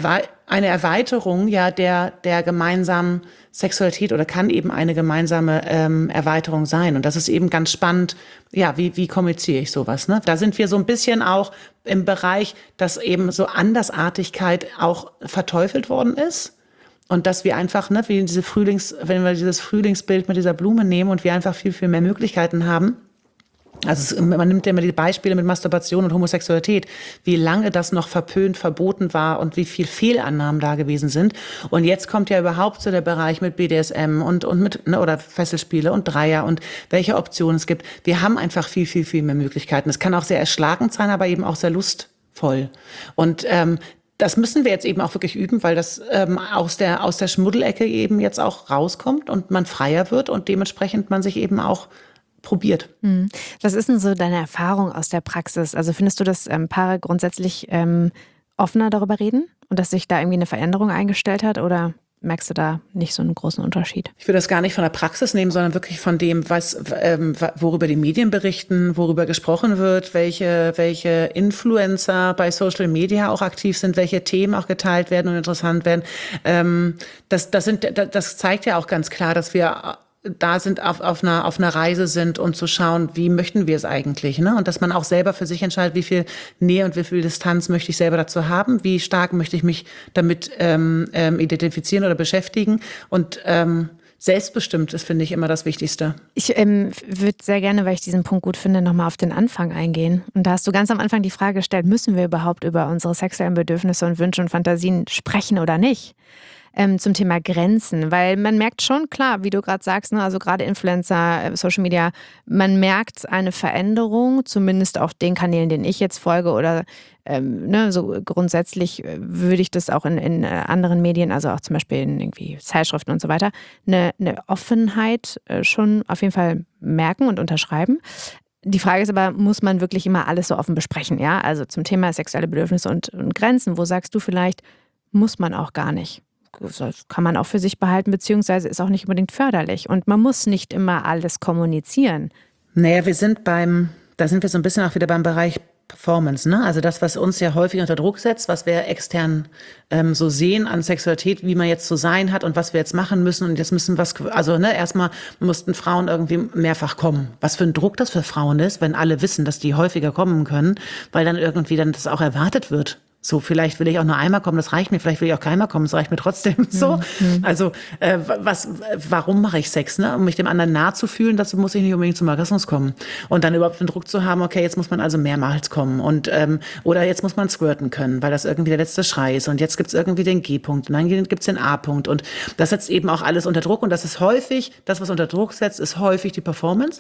eine Erweiterung ja der, der gemeinsamen Sexualität oder kann eben eine gemeinsame ähm, Erweiterung sein. Und das ist eben ganz spannend, ja, wie, wie kommuniziere ich sowas, ne? Da sind wir so ein bisschen auch im Bereich, dass eben so Andersartigkeit auch verteufelt worden ist. Und dass wir einfach, ne, wie diese Frühlings, wenn wir dieses Frühlingsbild mit dieser Blume nehmen und wir einfach viel, viel mehr Möglichkeiten haben. Also es, man nimmt ja immer die Beispiele mit Masturbation und Homosexualität, wie lange das noch verpönt, verboten war und wie viel Fehlannahmen da gewesen sind. Und jetzt kommt ja überhaupt so der Bereich mit B D S M und, und mit, ne, oder Fesselspiele und Dreier und welche Optionen es gibt. Wir haben einfach viel, viel, viel mehr Möglichkeiten. Es kann auch sehr erschlagend sein, aber eben auch sehr lustvoll. Und ähm, das müssen wir jetzt eben auch wirklich üben, weil das ähm, aus der, aus der Schmuddelecke eben jetzt auch rauskommt und man freier wird und dementsprechend man sich eben auch probiert. Was ist denn so deine Erfahrung aus der Praxis? Also findest du, dass ähm, Paare grundsätzlich ähm, offener darüber reden und dass sich da irgendwie eine Veränderung eingestellt hat oder merkst du da nicht so einen großen Unterschied? Ich will das gar nicht von der Praxis nehmen, sondern wirklich von dem, was, ähm, worüber die Medien berichten, worüber gesprochen wird, welche, welche Influencer bei Social Media auch aktiv sind, welche Themen auch geteilt werden und interessant werden. Ähm, das, das sind, das zeigt ja auch ganz klar, dass wir da sind, auf, auf, einer, auf einer Reise sind und zu schauen, wie möchten wir es eigentlich, ne? Und dass man auch selber für sich entscheidet, wie viel Nähe und wie viel Distanz möchte ich selber dazu haben, wie stark möchte ich mich damit ähm, ähm, identifizieren oder beschäftigen und ähm, selbstbestimmt ist, finde ich, immer das Wichtigste. Ich ähm, würde sehr gerne, weil ich diesen Punkt gut finde, nochmal auf den Anfang eingehen. Und da hast du ganz am Anfang die Frage gestellt, müssen wir überhaupt über unsere sexuellen Bedürfnisse und Wünsche und Fantasien sprechen oder nicht? Ähm, zum Thema Grenzen, weil man merkt schon, klar, wie du gerade sagst, ne, also gerade Influencer, Social Media, man merkt eine Veränderung, zumindest auf den Kanälen, denen ich jetzt folge oder ähm, ne, so grundsätzlich würde ich das auch in, in anderen Medien, also auch zum Beispiel in irgendwie Zeitschriften und so weiter, eine, eine Offenheit äh, schon auf jeden Fall merken und unterschreiben. Die Frage ist aber, muss man wirklich immer alles so offen besprechen, ja? Also zum Thema sexuelle Bedürfnisse und, und Grenzen, wo sagst du vielleicht, muss man auch gar nicht? Das kann man auch für sich behalten, beziehungsweise ist auch nicht unbedingt förderlich. Und man muss nicht immer alles kommunizieren. Naja, wir sind beim, da sind wir so ein bisschen auch wieder beim Bereich Performance, ne? Also das, was uns ja häufig unter Druck setzt, was wir extern ähm, so sehen an Sexualität, wie man jetzt zu sein hat und was wir jetzt machen müssen. Und jetzt müssen was, also ne, erstmal mussten Frauen irgendwie mehrfach kommen. Was für ein Druck das für Frauen ist, wenn alle wissen, dass die häufiger kommen können, weil dann irgendwie dann das auch erwartet wird. So, vielleicht will ich auch nur einmal kommen, das reicht mir. Vielleicht will ich auch keinmal kommen, das reicht mir trotzdem. So, mhm. Also äh, was, warum mache ich Sex? Ne? Um mich dem anderen nahe zu fühlen, dazu muss ich nicht unbedingt zum Orgasmus kommen. Und dann überhaupt den Druck zu haben, okay, jetzt muss man also mehrmals kommen und ähm, oder jetzt muss man squirten können, weil das irgendwie der letzte Schrei ist. Und jetzt gibt's irgendwie den G-Punkt und dann gibt's den A-Punkt. Und das setzt eben auch alles unter Druck. Und das ist häufig, das, was unter Druck setzt, ist häufig die Performance.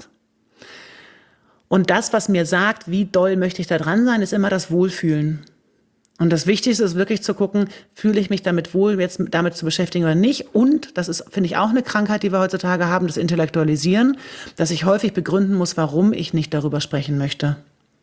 Und das, was mir sagt, wie doll möchte ich da dran sein, ist immer das Wohlfühlen. Und das Wichtigste ist wirklich zu gucken, fühle ich mich damit wohl, jetzt damit zu beschäftigen oder nicht. Und das ist, finde ich, auch eine Krankheit, die wir heutzutage haben, das Intellektualisieren, dass ich häufig begründen muss, warum ich nicht darüber sprechen möchte.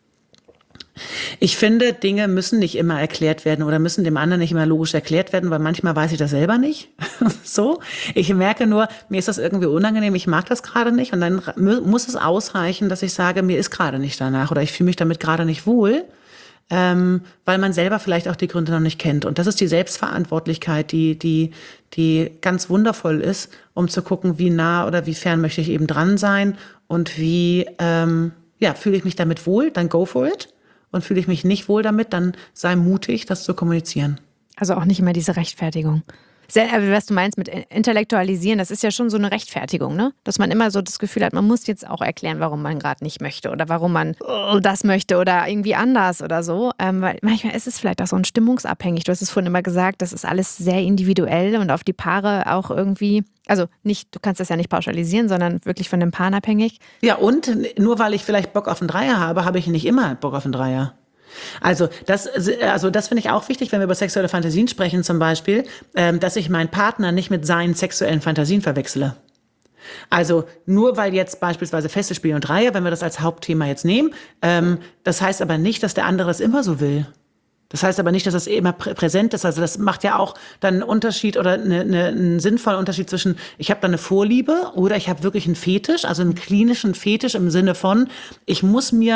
Ich finde, Dinge müssen nicht immer erklärt werden oder müssen dem anderen nicht immer logisch erklärt werden, weil manchmal weiß ich das selber nicht. So, ich merke nur, mir ist das irgendwie unangenehm, ich mag das gerade nicht und dann muss es ausreichen, dass ich sage, mir ist gerade nicht danach oder ich fühle mich damit gerade nicht wohl. Ähm, weil man selber vielleicht auch die Gründe noch nicht kennt. Und das ist die Selbstverantwortlichkeit, die, die, die ganz wundervoll ist, um zu gucken, wie nah oder wie fern möchte ich eben dran sein und wie, ähm, ja, fühle ich mich damit wohl, dann go for it. Und fühle ich mich nicht wohl damit, dann sei mutig, das zu kommunizieren. Also auch nicht immer diese Rechtfertigung. Sehr, was du meinst mit intellektualisieren, das ist ja schon so eine Rechtfertigung, ne? Dass man immer so das Gefühl hat, man muss jetzt auch erklären, warum man gerade nicht möchte oder warum man das möchte oder irgendwie anders oder so. Ähm, weil manchmal ist es vielleicht auch so ein stimmungsabhängig. Du hast es vorhin immer gesagt, das ist alles sehr individuell und auf die Paare auch irgendwie, also nicht, du kannst das ja nicht pauschalisieren, sondern wirklich von dem Paar abhängig. Ja, und nur weil ich vielleicht Bock auf einen Dreier habe, habe ich nicht immer Bock auf einen Dreier. Also das, also das finde ich auch wichtig, wenn wir über sexuelle Fantasien sprechen zum Beispiel, ähm, dass ich meinen Partner nicht mit seinen sexuellen Fantasien verwechsle. Also nur weil jetzt beispielsweise Fesselspiel und Dreier, wenn wir das als Hauptthema jetzt nehmen, ähm, das heißt aber nicht, dass der andere das immer so will. Das heißt aber nicht, dass das immer prä- präsent ist. Also das macht ja auch dann einen Unterschied oder eine, eine, einen sinnvollen Unterschied zwischen, ich habe da eine Vorliebe oder ich habe wirklich einen Fetisch, also einen klinischen Fetisch im Sinne von, ich muss mir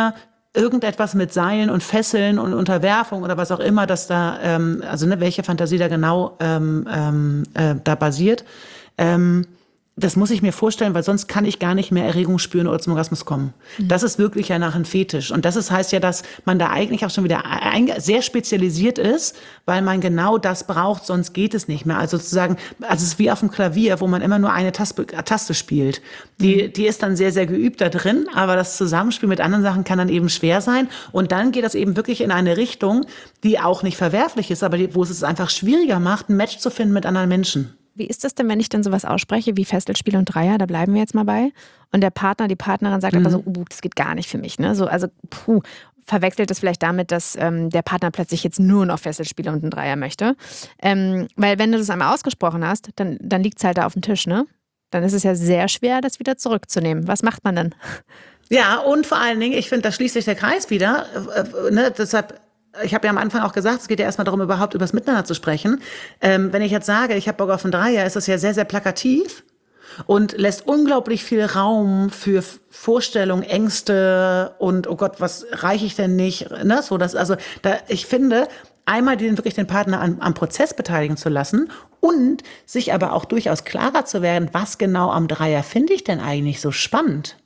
irgendetwas mit Seilen und Fesseln und Unterwerfung oder was auch immer, dass da, ähm, also ne, welche Fantasie da genau ähm, ähm, äh, da basiert. Ähm, Das muss ich mir vorstellen, weil sonst kann ich gar nicht mehr Erregung spüren oder zum Orgasmus kommen. Mhm. Das ist wirklich ja nach einem Fetisch. Und das ist, heißt ja, dass man da eigentlich auch schon wieder ein, sehr spezialisiert ist, weil man genau das braucht, sonst geht es nicht mehr. Also sozusagen, also es ist wie auf dem Klavier, wo man immer nur eine Taste, Taste spielt. Die, mhm. die ist dann sehr, sehr geübt da drin, aber das Zusammenspiel mit anderen Sachen kann dann eben schwer sein. Und dann geht das eben wirklich in eine Richtung, die auch nicht verwerflich ist, aber die, wo es es einfach schwieriger macht, ein Match zu finden mit anderen Menschen. Wie ist das denn, wenn ich dann sowas ausspreche wie Fesselspiel und Dreier, da bleiben wir jetzt mal bei, und der Partner, die Partnerin sagt mhm. aber so, uh, das geht gar nicht für mich, ne? So, also puh, verwechselt das vielleicht damit, dass ähm, der Partner plötzlich jetzt nur noch Fesselspiele und einen Dreier möchte. Ähm, weil wenn du das einmal ausgesprochen hast, dann, dann liegt es halt da auf dem Tisch, ne? Dann ist es ja sehr schwer, das wieder zurückzunehmen. Was macht man dann? Ja, und vor allen Dingen, ich finde, da schließt sich der Kreis wieder, äh, ne? Deshalb ich habe ja am Anfang auch gesagt, es geht ja erstmal darum, überhaupt über das Miteinander zu sprechen. Ähm, wenn ich jetzt sage, ich habe Bock auf einen Dreier, ist das ja sehr, sehr plakativ und lässt unglaublich viel Raum für Vorstellungen, Ängste und oh Gott, was reiche ich denn nicht? Ne? So, das, also da, ich finde, einmal den, wirklich den Partner an, am Prozess beteiligen zu lassen und sich aber auch durchaus klarer zu werden, was genau am Dreier finde ich denn eigentlich so spannend?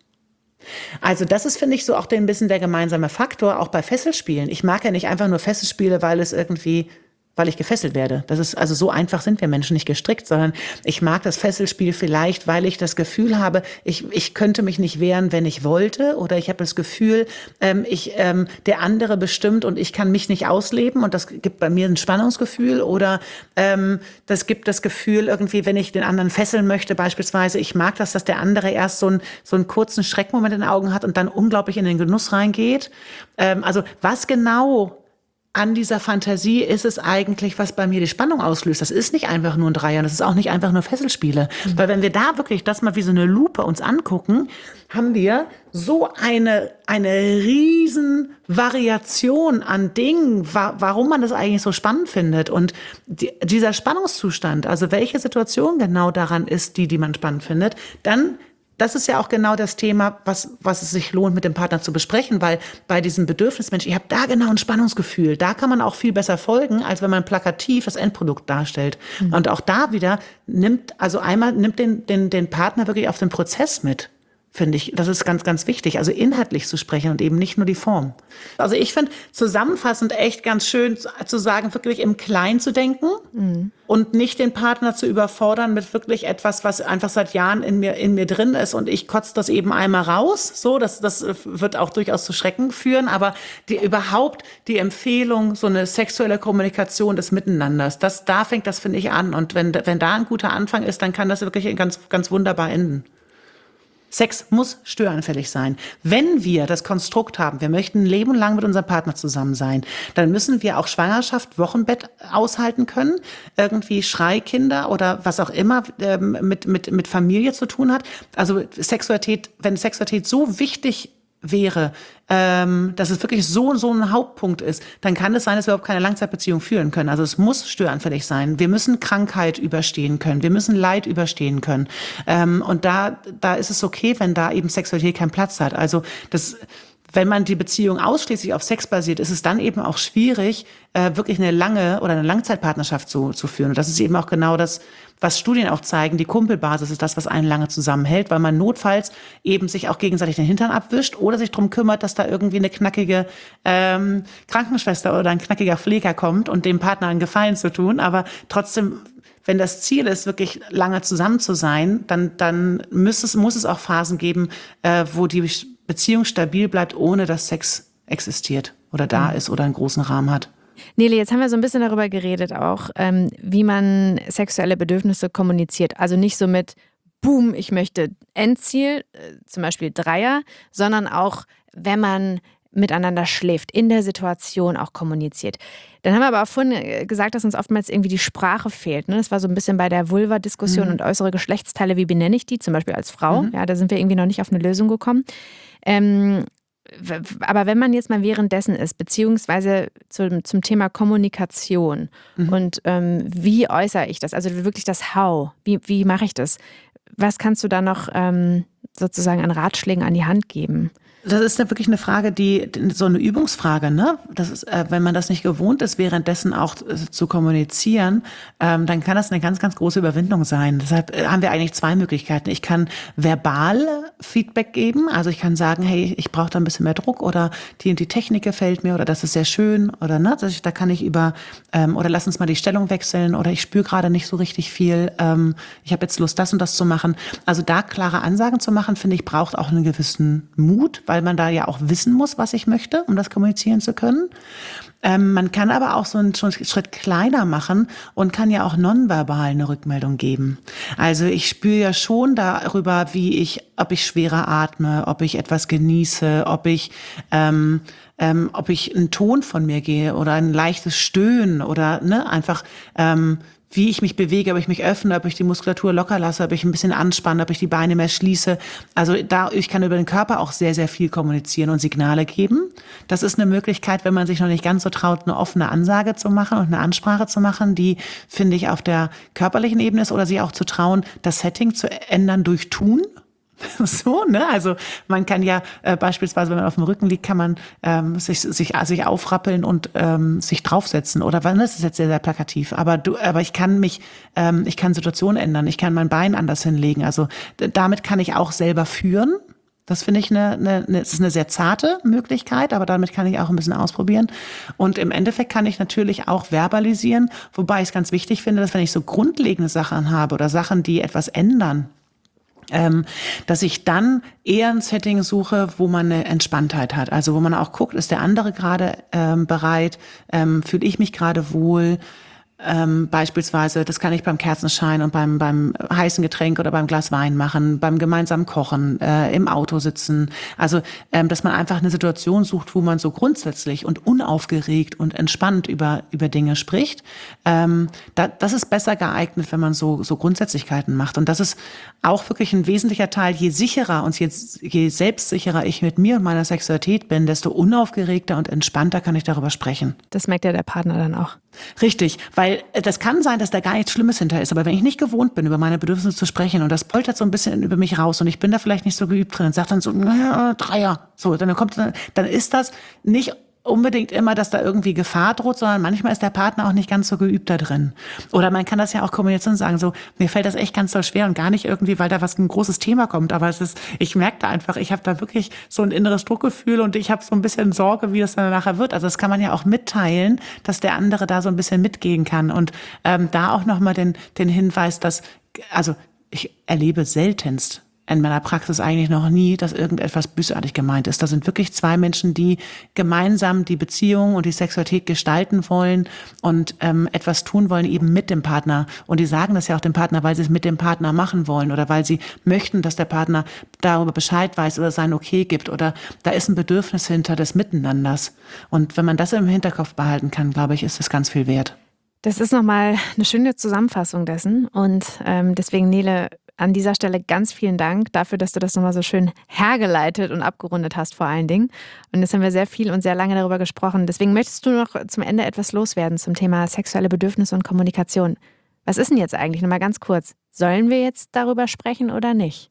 Also das ist, finde ich, so auch ein bisschen der gemeinsame Faktor, auch bei Fesselspielen. Ich mag ja nicht einfach nur Fesselspiele, weil es irgendwie, weil ich gefesselt werde. Das ist, also so einfach sind wir Menschen nicht gestrickt, sondern ich mag das Fesselspiel vielleicht, weil ich das Gefühl habe, ich, ich könnte mich nicht wehren, wenn ich wollte, oder ich habe das Gefühl, ähm, ich, ähm, der andere bestimmt und ich kann mich nicht ausleben und das gibt bei mir ein Spannungsgefühl, oder ähm, das gibt das Gefühl irgendwie, wenn ich den anderen fesseln möchte beispielsweise, ich mag das, dass der andere erst so, ein, so einen kurzen Schreckmoment in den Augen hat und dann unglaublich in den Genuss reingeht. Ähm, also was genau an dieser Fantasie ist es eigentlich, was bei mir die Spannung auslöst. Das ist nicht einfach nur ein Dreier, das ist auch nicht einfach nur Fesselspiele. Mhm. Weil wenn wir da wirklich das mal wie so eine Lupe uns angucken, haben wir so eine, eine riesen Variation an Dingen, wa- warum man das eigentlich so spannend findet. Und die, dieser Spannungszustand, also welche Situation genau daran ist, die, die man spannend findet, dann das ist ja auch genau das Thema, was, was es sich lohnt, mit dem Partner zu besprechen, weil bei diesem Bedürfnismensch, ich habe da genau ein Spannungsgefühl, da kann man auch viel besser folgen, als wenn man plakativ das Endprodukt darstellt. Mhm. Und auch da wieder nimmt, also einmal nimmt den, den, den Partner wirklich auf den Prozess mit, finde ich. Das ist ganz, ganz wichtig, also inhaltlich zu sprechen und eben nicht nur die Form. Also ich finde zusammenfassend echt ganz schön zu sagen, wirklich im Kleinen zu denken. Mhm. Und nicht den Partner zu überfordern mit wirklich etwas, was einfach seit Jahren in mir, in mir drin ist. Und ich kotze das eben einmal raus. So, das, das wird auch durchaus zu Schrecken führen. Aber die, überhaupt die Empfehlung, so eine sexuelle Kommunikation des Miteinanders, das, da fängt das, finde ich, an. Und wenn, wenn da ein guter Anfang ist, dann kann das wirklich ganz, ganz wunderbar enden. Sex muss störanfällig sein. Wenn wir das Konstrukt haben, wir möchten ein Leben lang mit unserem Partner zusammen sein, dann müssen wir auch Schwangerschaft, Wochenbett aushalten können, irgendwie Schreikinder oder was auch immer ähm, mit, mit, mit Familie zu tun hat. Also Sexualität, wenn Sexualität so wichtig wäre, ähm, dass es wirklich so so ein Hauptpunkt ist, dann kann es sein, dass wir überhaupt keine Langzeitbeziehung führen können. Also es muss störanfällig sein. Wir müssen Krankheit überstehen können. Wir müssen Leid überstehen können. Ähm, und da da ist es okay, wenn da eben Sexualität keinen Platz hat. Also das wenn man die Beziehung ausschließlich auf Sex basiert, ist es dann eben auch schwierig, äh, wirklich eine lange oder eine Langzeitpartnerschaft zu, zu führen. Und das ist eben auch genau das, was Studien auch zeigen. Die Kumpelbasis ist das, was einen lange zusammenhält, weil man notfalls eben sich auch gegenseitig den Hintern abwischt oder sich drum kümmert, dass da irgendwie eine knackige ähm, Krankenschwester oder ein knackiger Pfleger kommt und dem Partner einen Gefallen zu tun. Aber trotzdem, wenn das Ziel ist, wirklich lange zusammen zu sein, dann, dann muss es, muss es auch Phasen geben, äh, wo die Beziehung stabil bleibt, ohne dass Sex existiert oder da mhm. ist oder einen großen Rahmen hat. Nele, jetzt haben wir so ein bisschen darüber geredet auch, ähm, wie man sexuelle Bedürfnisse kommuniziert. Also nicht so mit, boom, ich möchte Endziel, äh, zum Beispiel Dreier, sondern auch, wenn man miteinander schläft, in der Situation auch kommuniziert. Dann haben wir aber auch vorhin gesagt, dass uns oftmals irgendwie die Sprache fehlt. Ne? Das war so ein bisschen bei der Vulva-Diskussion mhm. und äußere Geschlechtsteile, wie benenne ich die, zum Beispiel als Frau. Mhm. Ja, da sind wir irgendwie noch nicht auf eine Lösung gekommen. Ähm, aber wenn man jetzt mal währenddessen ist, beziehungsweise zum, zum Thema Kommunikation mhm. und ähm, wie äußere ich das, also wirklich das How, wie, wie mache ich das? Was kannst du da noch ähm, sozusagen an Ratschlägen an die Hand geben? Das ist ja wirklich eine Frage, die, so eine Übungsfrage, ne? Das ist, äh, wenn man das nicht gewohnt ist, währenddessen auch äh, zu kommunizieren, ähm, dann kann das eine ganz, ganz große Überwindung sein. Deshalb äh, haben wir eigentlich zwei Möglichkeiten. Ich kann verbal Feedback geben, also ich kann sagen, hey, ich brauche da ein bisschen mehr Druck oder die und die Technik gefällt mir oder das ist sehr schön oder ne, das, da kann ich über ähm, oder lass uns mal die Stellung wechseln oder ich spüre gerade nicht so richtig viel. Ähm, ich habe jetzt Lust, das und das zu machen. Also da klare Ansagen zu machen, finde ich, braucht auch einen gewissen Mut, weil man da ja auch wissen muss, was ich möchte, um das kommunizieren zu können. Ähm, man kann aber auch so einen Schritt kleiner machen und kann ja auch nonverbal eine Rückmeldung geben. Also ich spüre ja schon darüber, wie ich, ob ich schwerer atme, ob ich etwas genieße, ob ich, ähm, ähm, ob ich einen Ton von mir gehe oder ein leichtes Stöhnen oder ne, einfach ähm, wie ich mich bewege, ob ich mich öffne, ob ich die Muskulatur locker lasse, ob ich ein bisschen anspanne, ob ich die Beine mehr schließe. Also da, ich kann über den Körper auch sehr, sehr viel kommunizieren und Signale geben. Das ist eine Möglichkeit, wenn man sich noch nicht ganz so traut, eine offene Ansage zu machen und eine Ansprache zu machen, die, finde ich, auf der körperlichen Ebene ist oder sich auch zu trauen, das Setting zu ändern durch Tun. So, ne? Also man kann ja äh, beispielsweise, wenn man auf dem Rücken liegt, kann man ähm, sich, sich, sich aufrappeln und ähm, sich draufsetzen. Oder was? Das ist jetzt sehr, sehr plakativ. Aber du, aber ich kann mich, ähm, ich kann Situationen ändern. Ich kann mein Bein anders hinlegen. Also d- damit kann ich auch selber führen. Das finde ich eine, eine, eine, es ist eine sehr zarte Möglichkeit, aber damit kann ich auch ein bisschen ausprobieren. Und im Endeffekt kann ich natürlich auch verbalisieren, wobei ich es ganz wichtig finde, dass wenn ich so grundlegende Sachen habe oder Sachen, die etwas ändern, Ähm, dass ich dann eher ein Setting suche, wo man eine Entspanntheit hat. Also wo man auch guckt, ist der andere gerade ähm, bereit, ähm, fühle ich mich gerade wohl. Ähm, beispielsweise, das kann ich beim Kerzenschein und beim, beim heißen Getränk oder beim Glas Wein machen, beim gemeinsamen Kochen, äh, im Auto sitzen. Also, ähm, dass man einfach eine Situation sucht, wo man so grundsätzlich und unaufgeregt und entspannt über, über Dinge spricht. Ähm, da, das ist besser geeignet, wenn man so, so Grundsätzlichkeiten macht. Und das ist auch wirklich ein wesentlicher Teil. Je sicherer und je, je selbstsicherer ich mit mir und meiner Sexualität bin, desto unaufgeregter und entspannter kann ich darüber sprechen. Das merkt ja der Partner dann auch. Richtig, weil das kann sein, dass da gar nichts Schlimmes hinter ist. Aber wenn ich nicht gewohnt bin, über meine Bedürfnisse zu sprechen und das poltert so ein bisschen über mich raus und ich bin da vielleicht nicht so geübt drin und sage dann so, naja, Dreier. So, dann kommt, dann ist das nicht unbedingt immer, dass da irgendwie Gefahr droht, sondern manchmal ist der Partner auch nicht ganz so geübt da drin. Oder man kann das ja auch kommunizieren und sagen, so, mir fällt das echt ganz doll schwer und gar nicht irgendwie, weil da was ein großes Thema kommt, aber es ist, ich merke da einfach, ich habe da wirklich so ein inneres Druckgefühl und ich habe so ein bisschen Sorge, wie das dann nachher wird. Also das kann man ja auch mitteilen, dass der andere da so ein bisschen mitgehen kann und ähm, da auch nochmal den, den Hinweis, dass, also ich erlebe seltenst in meiner Praxis eigentlich noch nie, dass irgendetwas bösartig gemeint ist. Da sind wirklich zwei Menschen, die gemeinsam die Beziehung und die Sexualität gestalten wollen und ähm, etwas tun wollen eben mit dem Partner. Und die sagen das ja auch dem Partner, weil sie es mit dem Partner machen wollen oder weil sie möchten, dass der Partner darüber Bescheid weiß oder sein Okay gibt oder da ist ein Bedürfnis hinter des Miteinanders. Und wenn man das im Hinterkopf behalten kann, glaube ich, ist das ganz viel wert. Das ist nochmal eine schöne Zusammenfassung dessen und ähm, deswegen, Nele, an dieser Stelle ganz vielen Dank dafür, dass du das nochmal so schön hergeleitet und abgerundet hast vor allen Dingen. Und jetzt haben wir sehr viel und sehr lange darüber gesprochen. Deswegen möchtest du noch zum Ende etwas loswerden zum Thema sexuelle Bedürfnisse und Kommunikation. Was ist denn jetzt eigentlich, nochmal ganz kurz, sollen wir jetzt darüber sprechen oder nicht?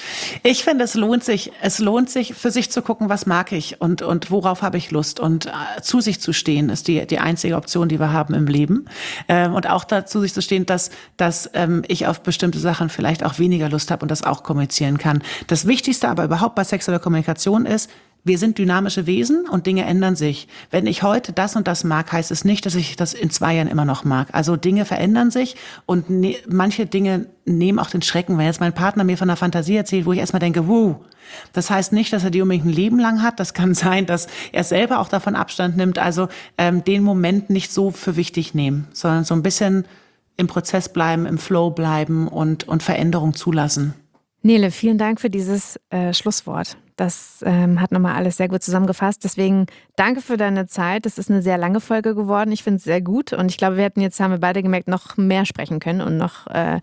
Ich finde, es lohnt sich, es lohnt sich, für sich zu gucken, was mag ich und, und worauf habe ich Lust. Und äh, zu sich zu stehen, ist die, die einzige Option, die wir haben im Leben. Ähm, und auch dazu sich zu stehen, dass, dass ähm, ich auf bestimmte Sachen vielleicht auch weniger Lust habe und das auch kommunizieren kann. Das Wichtigste aber überhaupt bei sexueller Kommunikation ist, wir sind dynamische Wesen und Dinge ändern sich. Wenn ich heute das und das mag, heißt es nicht, dass ich das in zwei Jahren immer noch mag. Also Dinge verändern sich und ne, manche Dinge nehmen auch den Schrecken. Wenn jetzt mein Partner mir von einer Fantasie erzählt, wo ich erstmal denke, wow, das heißt nicht, dass er die unbedingt ein Leben lang hat. Das kann sein, dass er selber auch davon Abstand nimmt. Also ähm, den Moment nicht so für wichtig nehmen, sondern so ein bisschen im Prozess bleiben, im Flow bleiben und, und Veränderung zulassen. Nele, vielen Dank für dieses äh, Schlusswort. Das ähm, hat nochmal alles sehr gut zusammengefasst. Deswegen danke für deine Zeit. Das ist eine sehr lange Folge geworden. Ich finde es sehr gut. Und ich glaube, wir hätten jetzt, haben wir beide gemerkt, noch mehr sprechen können und noch, äh,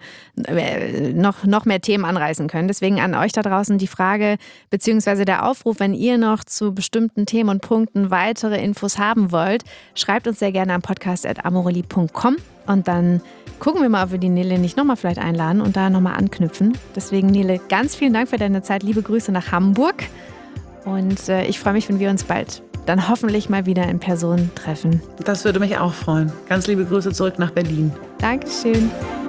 noch, noch mehr Themen anreißen können. Deswegen an euch da draußen die Frage beziehungsweise der Aufruf, wenn ihr noch zu bestimmten Themen und Punkten weitere Infos haben wollt, schreibt uns sehr gerne am podcast at amorelli punkt com und dann gucken wir mal, ob wir die Nele nicht nochmal vielleicht einladen und da nochmal anknüpfen. Deswegen, Nele, ganz vielen Dank für deine Zeit. Liebe Grüße nach Hamburg. Und äh, ich freue mich, wenn wir uns bald dann hoffentlich mal wieder in Person treffen. Das würde mich auch freuen. Ganz liebe Grüße zurück nach Berlin. Dankeschön.